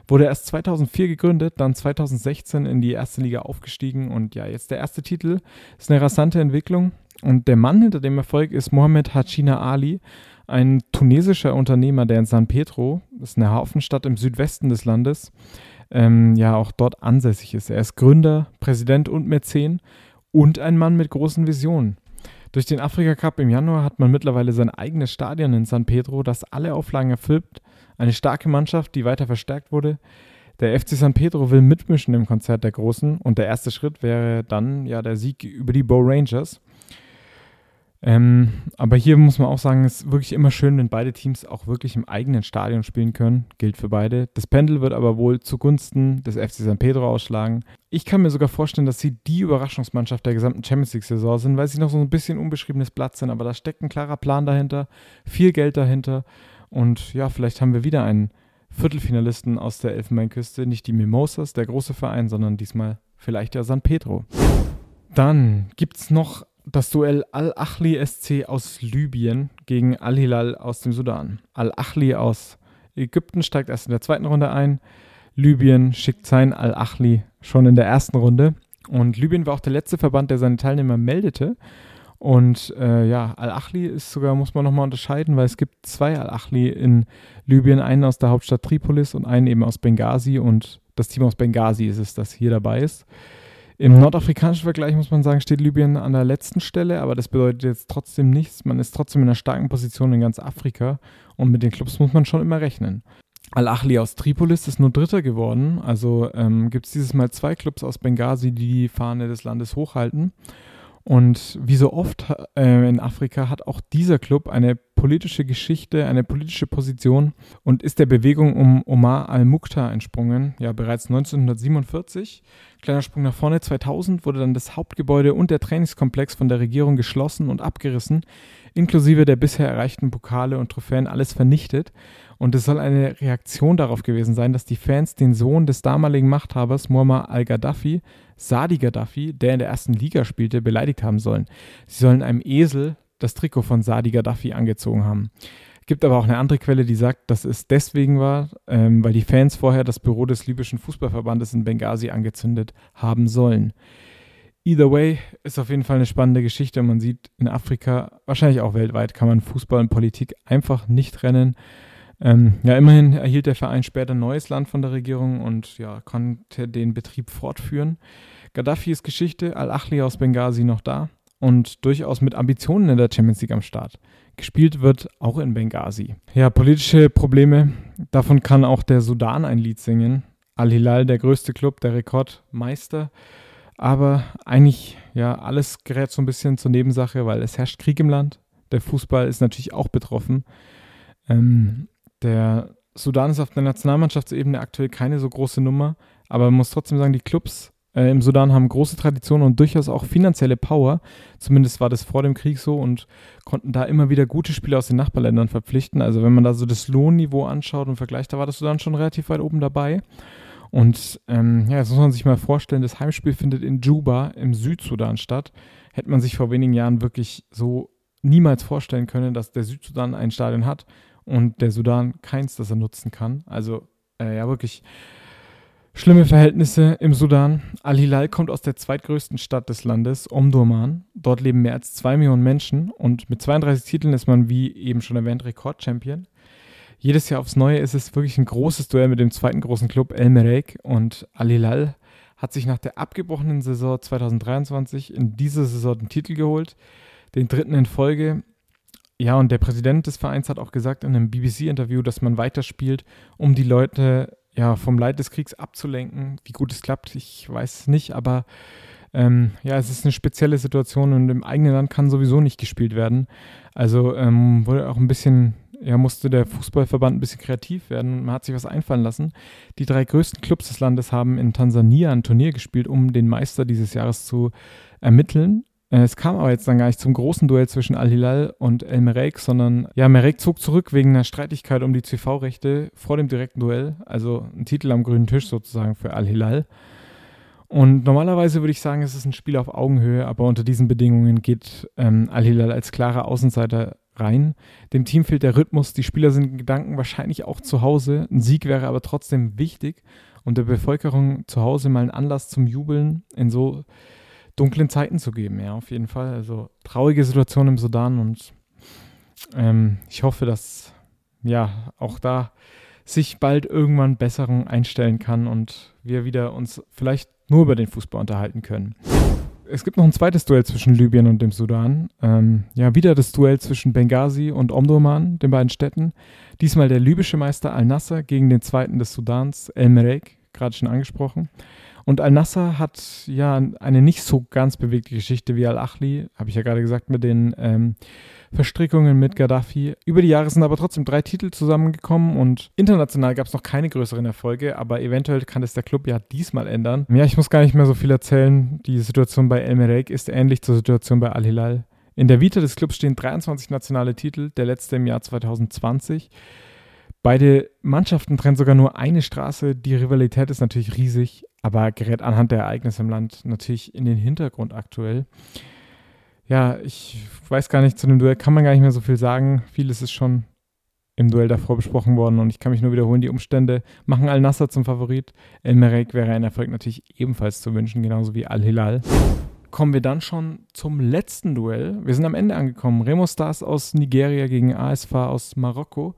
Wurde erst zweitausendvier gegründet, dann zweitausendsechzehn in die erste Liga aufgestiegen und ja, jetzt der erste Titel. Ist eine rasante Entwicklung und der Mann hinter dem Erfolg ist Mohamed Hacina Ali, ein tunesischer Unternehmer, der in San Pedro, das ist eine Hafenstadt im Südwesten des Landes, ähm, ja auch dort ansässig ist. Er ist Gründer, Präsident und Mäzen und ein Mann mit großen Visionen. Durch den Afrika Cup im Januar hat man mittlerweile sein eigenes Stadion in San Pedro, das alle Auflagen erfüllt. Eine starke Mannschaft, die weiter verstärkt wurde. Der F C San Pedro will mitmischen im Konzert der Großen und der erste Schritt wäre dann ja der Sieg über die Bow Rangers. Ähm, aber hier muss man auch sagen, es ist wirklich immer schön, wenn beide Teams auch wirklich im eigenen Stadion spielen können. Gilt für beide. Das Pendel wird aber wohl zugunsten des F C San Pedro ausschlagen. Ich kann mir sogar vorstellen, dass sie die Überraschungsmannschaft der gesamten Champions League-Saison sind, weil sie noch so ein bisschen unbeschriebenes Blatt sind. Aber da steckt ein klarer Plan dahinter, viel Geld dahinter. Und ja, vielleicht haben wir wieder einen Viertelfinalisten aus der Elfenbeinküste. Nicht die Mimosas, der große Verein, sondern diesmal vielleicht ja San Pedro. Dann gibt es noch das Duell Al-Ahli S C aus Libyen gegen Al-Hilal aus dem Sudan. Al-Ahli aus Ägypten steigt erst in der zweiten Runde ein. Libyen schickt sein Al-Ahli schon in der ersten Runde. Und Libyen war auch der letzte Verband, der seine Teilnehmer meldete. Und äh, ja, Al-Ahli ist sogar, muss man nochmal unterscheiden, weil es gibt zwei Al-Ahli in Libyen, einen aus der Hauptstadt Tripolis und einen eben aus Benghazi. Und das Team aus Benghazi ist es, das hier dabei ist. Im nordafrikanischen Vergleich muss man sagen, steht Libyen an der letzten Stelle, aber das bedeutet jetzt trotzdem nichts. Man ist trotzdem in einer starken Position in ganz Afrika und mit den Clubs muss man schon immer rechnen. Al-Ahli aus Tripolis ist nur Dritter geworden, also ähm, gibt es dieses Mal zwei Clubs aus Benghazi, die die Fahne des Landes hochhalten. Und wie so oft äh, in Afrika hat auch dieser Club eine politische Geschichte, eine politische Position und ist der Bewegung um Omar al-Mukhtar entsprungen. Ja, bereits neunzehnhundertsiebenundvierzig. Kleiner Sprung nach vorne. zweitausend wurde dann das Hauptgebäude und der Trainingskomplex von der Regierung geschlossen und abgerissen, inklusive der bisher erreichten Pokale und Trophäen, alles vernichtet. Und es soll eine Reaktion darauf gewesen sein, dass die Fans den Sohn des damaligen Machthabers Muammar al-Gaddafi, Sadi Gaddafi, der in der ersten Liga spielte, beleidigt haben sollen. Sie sollen einem Esel das Trikot von Sadi Gaddafi angezogen haben. Gibt aber auch eine andere Quelle, die sagt, dass es deswegen war, ähm, weil die Fans vorher das Büro des libyschen Fußballverbandes in Benghazi angezündet haben sollen. Either way ist auf jeden Fall eine spannende Geschichte und man sieht in Afrika, wahrscheinlich auch weltweit, kann man Fußball und Politik einfach nicht trennen. Ähm, ja, immerhin erhielt der Verein später neues Land von der Regierung und ja, konnte den Betrieb fortführen. Gaddafi ist Geschichte, Al-Ahli aus Benghazi noch da und durchaus mit Ambitionen in der Champions League am Start. Gespielt wird auch in Benghazi. Ja, politische Probleme, davon kann auch der Sudan ein Lied singen. Al-Hilal, der größte Club, der Rekordmeister. Aber eigentlich, ja, alles gerät so ein bisschen zur Nebensache, weil es herrscht Krieg im Land. Der Fußball ist natürlich auch betroffen. Ähm, der Sudan ist auf der Nationalmannschaftsebene aktuell keine so große Nummer, aber man muss trotzdem sagen, die Clubs äh, im Sudan haben große Traditionen und durchaus auch finanzielle Power. Zumindest war das vor dem Krieg so und konnten da immer wieder gute Spieler aus den Nachbarländern verpflichten. Also wenn man da so das Lohnniveau anschaut und vergleicht, da war das Sudan schon relativ weit oben dabei. Und ähm, ja, jetzt muss man sich mal vorstellen, das Heimspiel findet in Juba im Südsudan statt. Hätte man sich vor wenigen Jahren wirklich so niemals vorstellen können, dass der Südsudan ein Stadion hat und der Sudan keins, das er nutzen kann. Also äh, ja, wirklich schlimme Verhältnisse im Sudan. Al-Hilal kommt aus der zweitgrößten Stadt des Landes, Omdurman. Dort leben mehr als zwei Millionen Menschen und mit zweiunddreißig Titeln ist man, wie eben schon erwähnt, Rekordchampion. Jedes Jahr aufs Neue ist es wirklich ein großes Duell mit dem zweiten großen Club El Merreikh und Al-Hilal hat sich nach der abgebrochenen Saison zweitausenddreiundzwanzig in dieser Saison den Titel geholt, den dritten in Folge. Ja, und der Präsident des Vereins hat auch gesagt in einem B B C-Interview, dass man weiterspielt, um die Leute ja vom Leid des Kriegs abzulenken. Wie gut es klappt, ich weiß es nicht, aber ähm, ja, es ist eine spezielle Situation und im eigenen Land kann sowieso nicht gespielt werden. Also ähm, wurde auch ein bisschen, ja, musste der Fußballverband ein bisschen kreativ werden und man hat sich was einfallen lassen. Die drei größten Clubs des Landes haben in Tansania ein Turnier gespielt, um den Meister dieses Jahres zu ermitteln. Es kam aber jetzt dann gar nicht zum großen Duell zwischen Al-Hilal und El Merreikh, sondern ja, Merreikh zog zurück wegen einer Streitigkeit um die T V-Rechte vor dem direkten Duell, also ein Titel am grünen Tisch sozusagen für Al-Hilal. Und normalerweise würde ich sagen, es ist ein Spiel auf Augenhöhe, aber unter diesen Bedingungen geht ähm, Al-Hilal als klarer Außenseiter rein. Dem Team fehlt der Rhythmus, die Spieler sind in Gedanken wahrscheinlich auch zu Hause. Ein Sieg wäre aber trotzdem wichtig und der Bevölkerung zu Hause mal einen Anlass zum Jubeln in so dunklen Zeiten zu geben. Ja, auf jeden Fall. Also traurige Situation im Sudan und ähm, ich hoffe, dass ja auch da sich bald irgendwann Besserung einstellen kann und wir wieder uns vielleicht nur über den Fußball unterhalten können. Es gibt noch ein zweites Duell zwischen Libyen und dem Sudan. Ähm, ja, wieder das Duell zwischen Benghazi und Omdurman, den beiden Städten. Diesmal der libysche Meister Al-Nassr gegen den zweiten des Sudans, El-Merreikh, gerade schon angesprochen. Und Al-Nassr hat ja eine nicht so ganz bewegte Geschichte wie Al-Ahly, habe ich ja gerade gesagt, mit den ähm, Verstrickungen mit Gaddafi. Über die Jahre sind aber trotzdem drei Titel zusammengekommen und international gab es noch keine größeren Erfolge, aber eventuell kann es der Club ja diesmal ändern. Ja, ich muss gar nicht mehr so viel erzählen. Die Situation bei El-Merreikh ist ähnlich zur Situation bei Al-Hilal. In der Vita des Clubs stehen dreiundzwanzig nationale Titel, der letzte im Jahr zwanzig zwanzig. Beide Mannschaften trennen sogar nur eine Straße. Die Rivalität ist natürlich riesig, aber gerät anhand der Ereignisse im Land natürlich in den Hintergrund aktuell. Ja, ich weiß gar nicht, zu dem Duell kann man gar nicht mehr so viel sagen. Vieles ist schon im Duell davor besprochen worden und ich kann mich nur wiederholen, die Umstände machen Al-Nassr zum Favorit. El-Merreikh wäre ein Erfolg natürlich ebenfalls zu wünschen, genauso wie Al-Hilal. Kommen wir dann schon zum letzten Duell. Wir sind am Ende angekommen. Remo Stars aus Nigeria gegen A S F aus Marokko.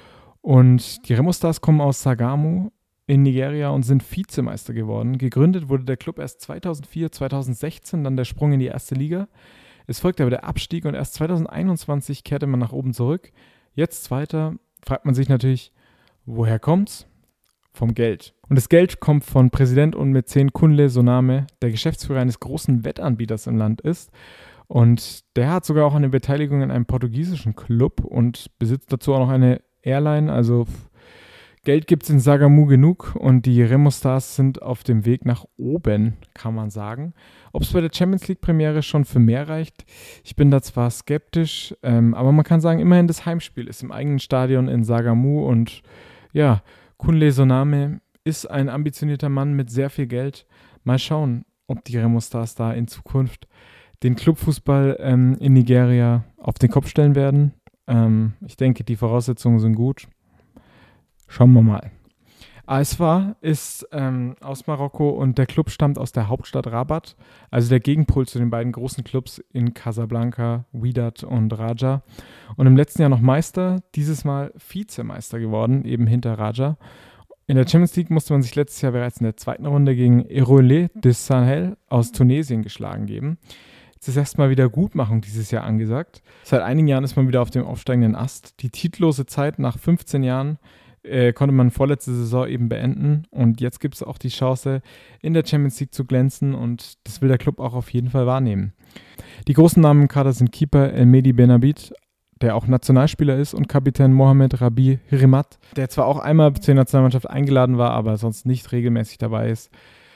Und die Remo Stars kommen aus Sagamu in Nigeria und sind Vizemeister geworden. Gegründet wurde der Club erst zweitausendvier, zweitausendsechzehn, dann der Sprung in die erste Liga. Es folgte aber der Abstieg und erst zweitausendeinundzwanzig kehrte man nach oben zurück. Jetzt Zweiter, fragt man sich natürlich, woher kommt's? Vom Geld. Und das Geld kommt von Präsident und Mäzen Kunle Soname, der Geschäftsführer eines großen Wettanbieters im Land ist. Und der hat sogar auch eine Beteiligung in einem portugiesischen Club und besitzt dazu auch noch eine Airline. Also Geld gibt es in Sagamu genug und die Remo Stars sind auf dem Weg nach oben, kann man sagen. Ob es bei der Champions League Premiere schon für mehr reicht, ich bin da zwar skeptisch, ähm, aber man kann sagen, immerhin das Heimspiel ist im eigenen Stadion in Sagamu und ja, Kunle Soname ist ein ambitionierter Mann mit sehr viel Geld. Mal schauen, ob die Remo Stars da in Zukunft den Clubfußball ähm, in Nigeria auf den Kopf stellen werden. Ähm, ich denke, die Voraussetzungen sind gut. Schauen wir mal. A S F ist ähm, aus Marokko und der Club stammt aus der Hauptstadt Rabat, also der Gegenpol zu den beiden großen Clubs in Casablanca, Wydad und Raja. Und im letzten Jahr noch Meister, dieses Mal Vizemeister geworden, eben hinter Raja. In der Champions League musste man sich letztes Jahr bereits in der zweiten Runde gegen Erolé des Sahel aus Tunesien geschlagen geben. Jetzt ist erstmal wieder Gutmachung dieses Jahr angesagt. Seit einigen Jahren ist man wieder auf dem aufsteigenden Ast. Die titellose Zeit nach fünfzehn Jahren äh, konnte man vorletzte Saison eben beenden und jetzt gibt es auch die Chance, in der Champions League zu glänzen und das will der Club auch auf jeden Fall wahrnehmen. Die großen Namen im Kader sind Keeper El Mehdi Benabid, der auch Nationalspieler ist, und Kapitän Mohamed Rabi Hirimat, der zwar auch einmal zur Nationalmannschaft eingeladen war, aber sonst nicht regelmäßig dabei ist.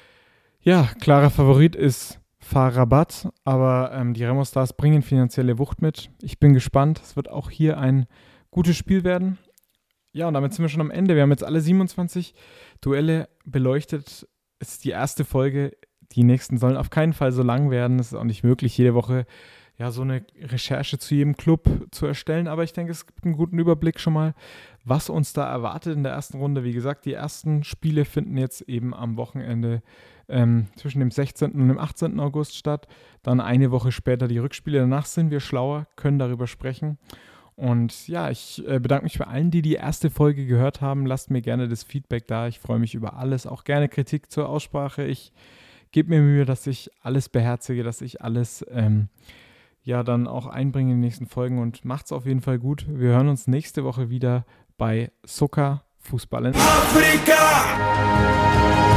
Ja, klarer Favorit ist F A R Rabat, aber ähm, die Remo Stars bringen finanzielle Wucht mit. Ich bin gespannt, es wird auch hier ein gutes Spiel werden. Ja, und damit sind wir schon am Ende. Wir haben jetzt alle siebenundzwanzig Duelle beleuchtet. Es ist die erste Folge. Die nächsten sollen auf keinen Fall so lang werden. Es ist auch nicht möglich, jede Woche ja so eine Recherche zu jedem Club zu erstellen. Aber ich denke, es gibt einen guten Überblick schon mal, was uns da erwartet in der ersten Runde. Wie gesagt, die ersten Spiele finden jetzt eben am Wochenende ähm, zwischen dem sechzehnten und dem achtzehnten August statt. Dann eine Woche später die Rückspiele. Danach sind wir schlauer, können darüber sprechen. Und ja, ich äh, bedanke mich bei allen, die die erste Folge gehört haben. Lasst mir gerne das Feedback da. Ich freue mich über alles. Auch gerne Kritik zur Aussprache. Ich gebe mir Mühe, dass ich alles beherzige, dass ich alles ähm, ja dann auch einbringe in die nächsten Folgen. Und macht's auf jeden Fall gut. Wir hören uns nächste Woche wieder bei Soka Fußball in Afrika.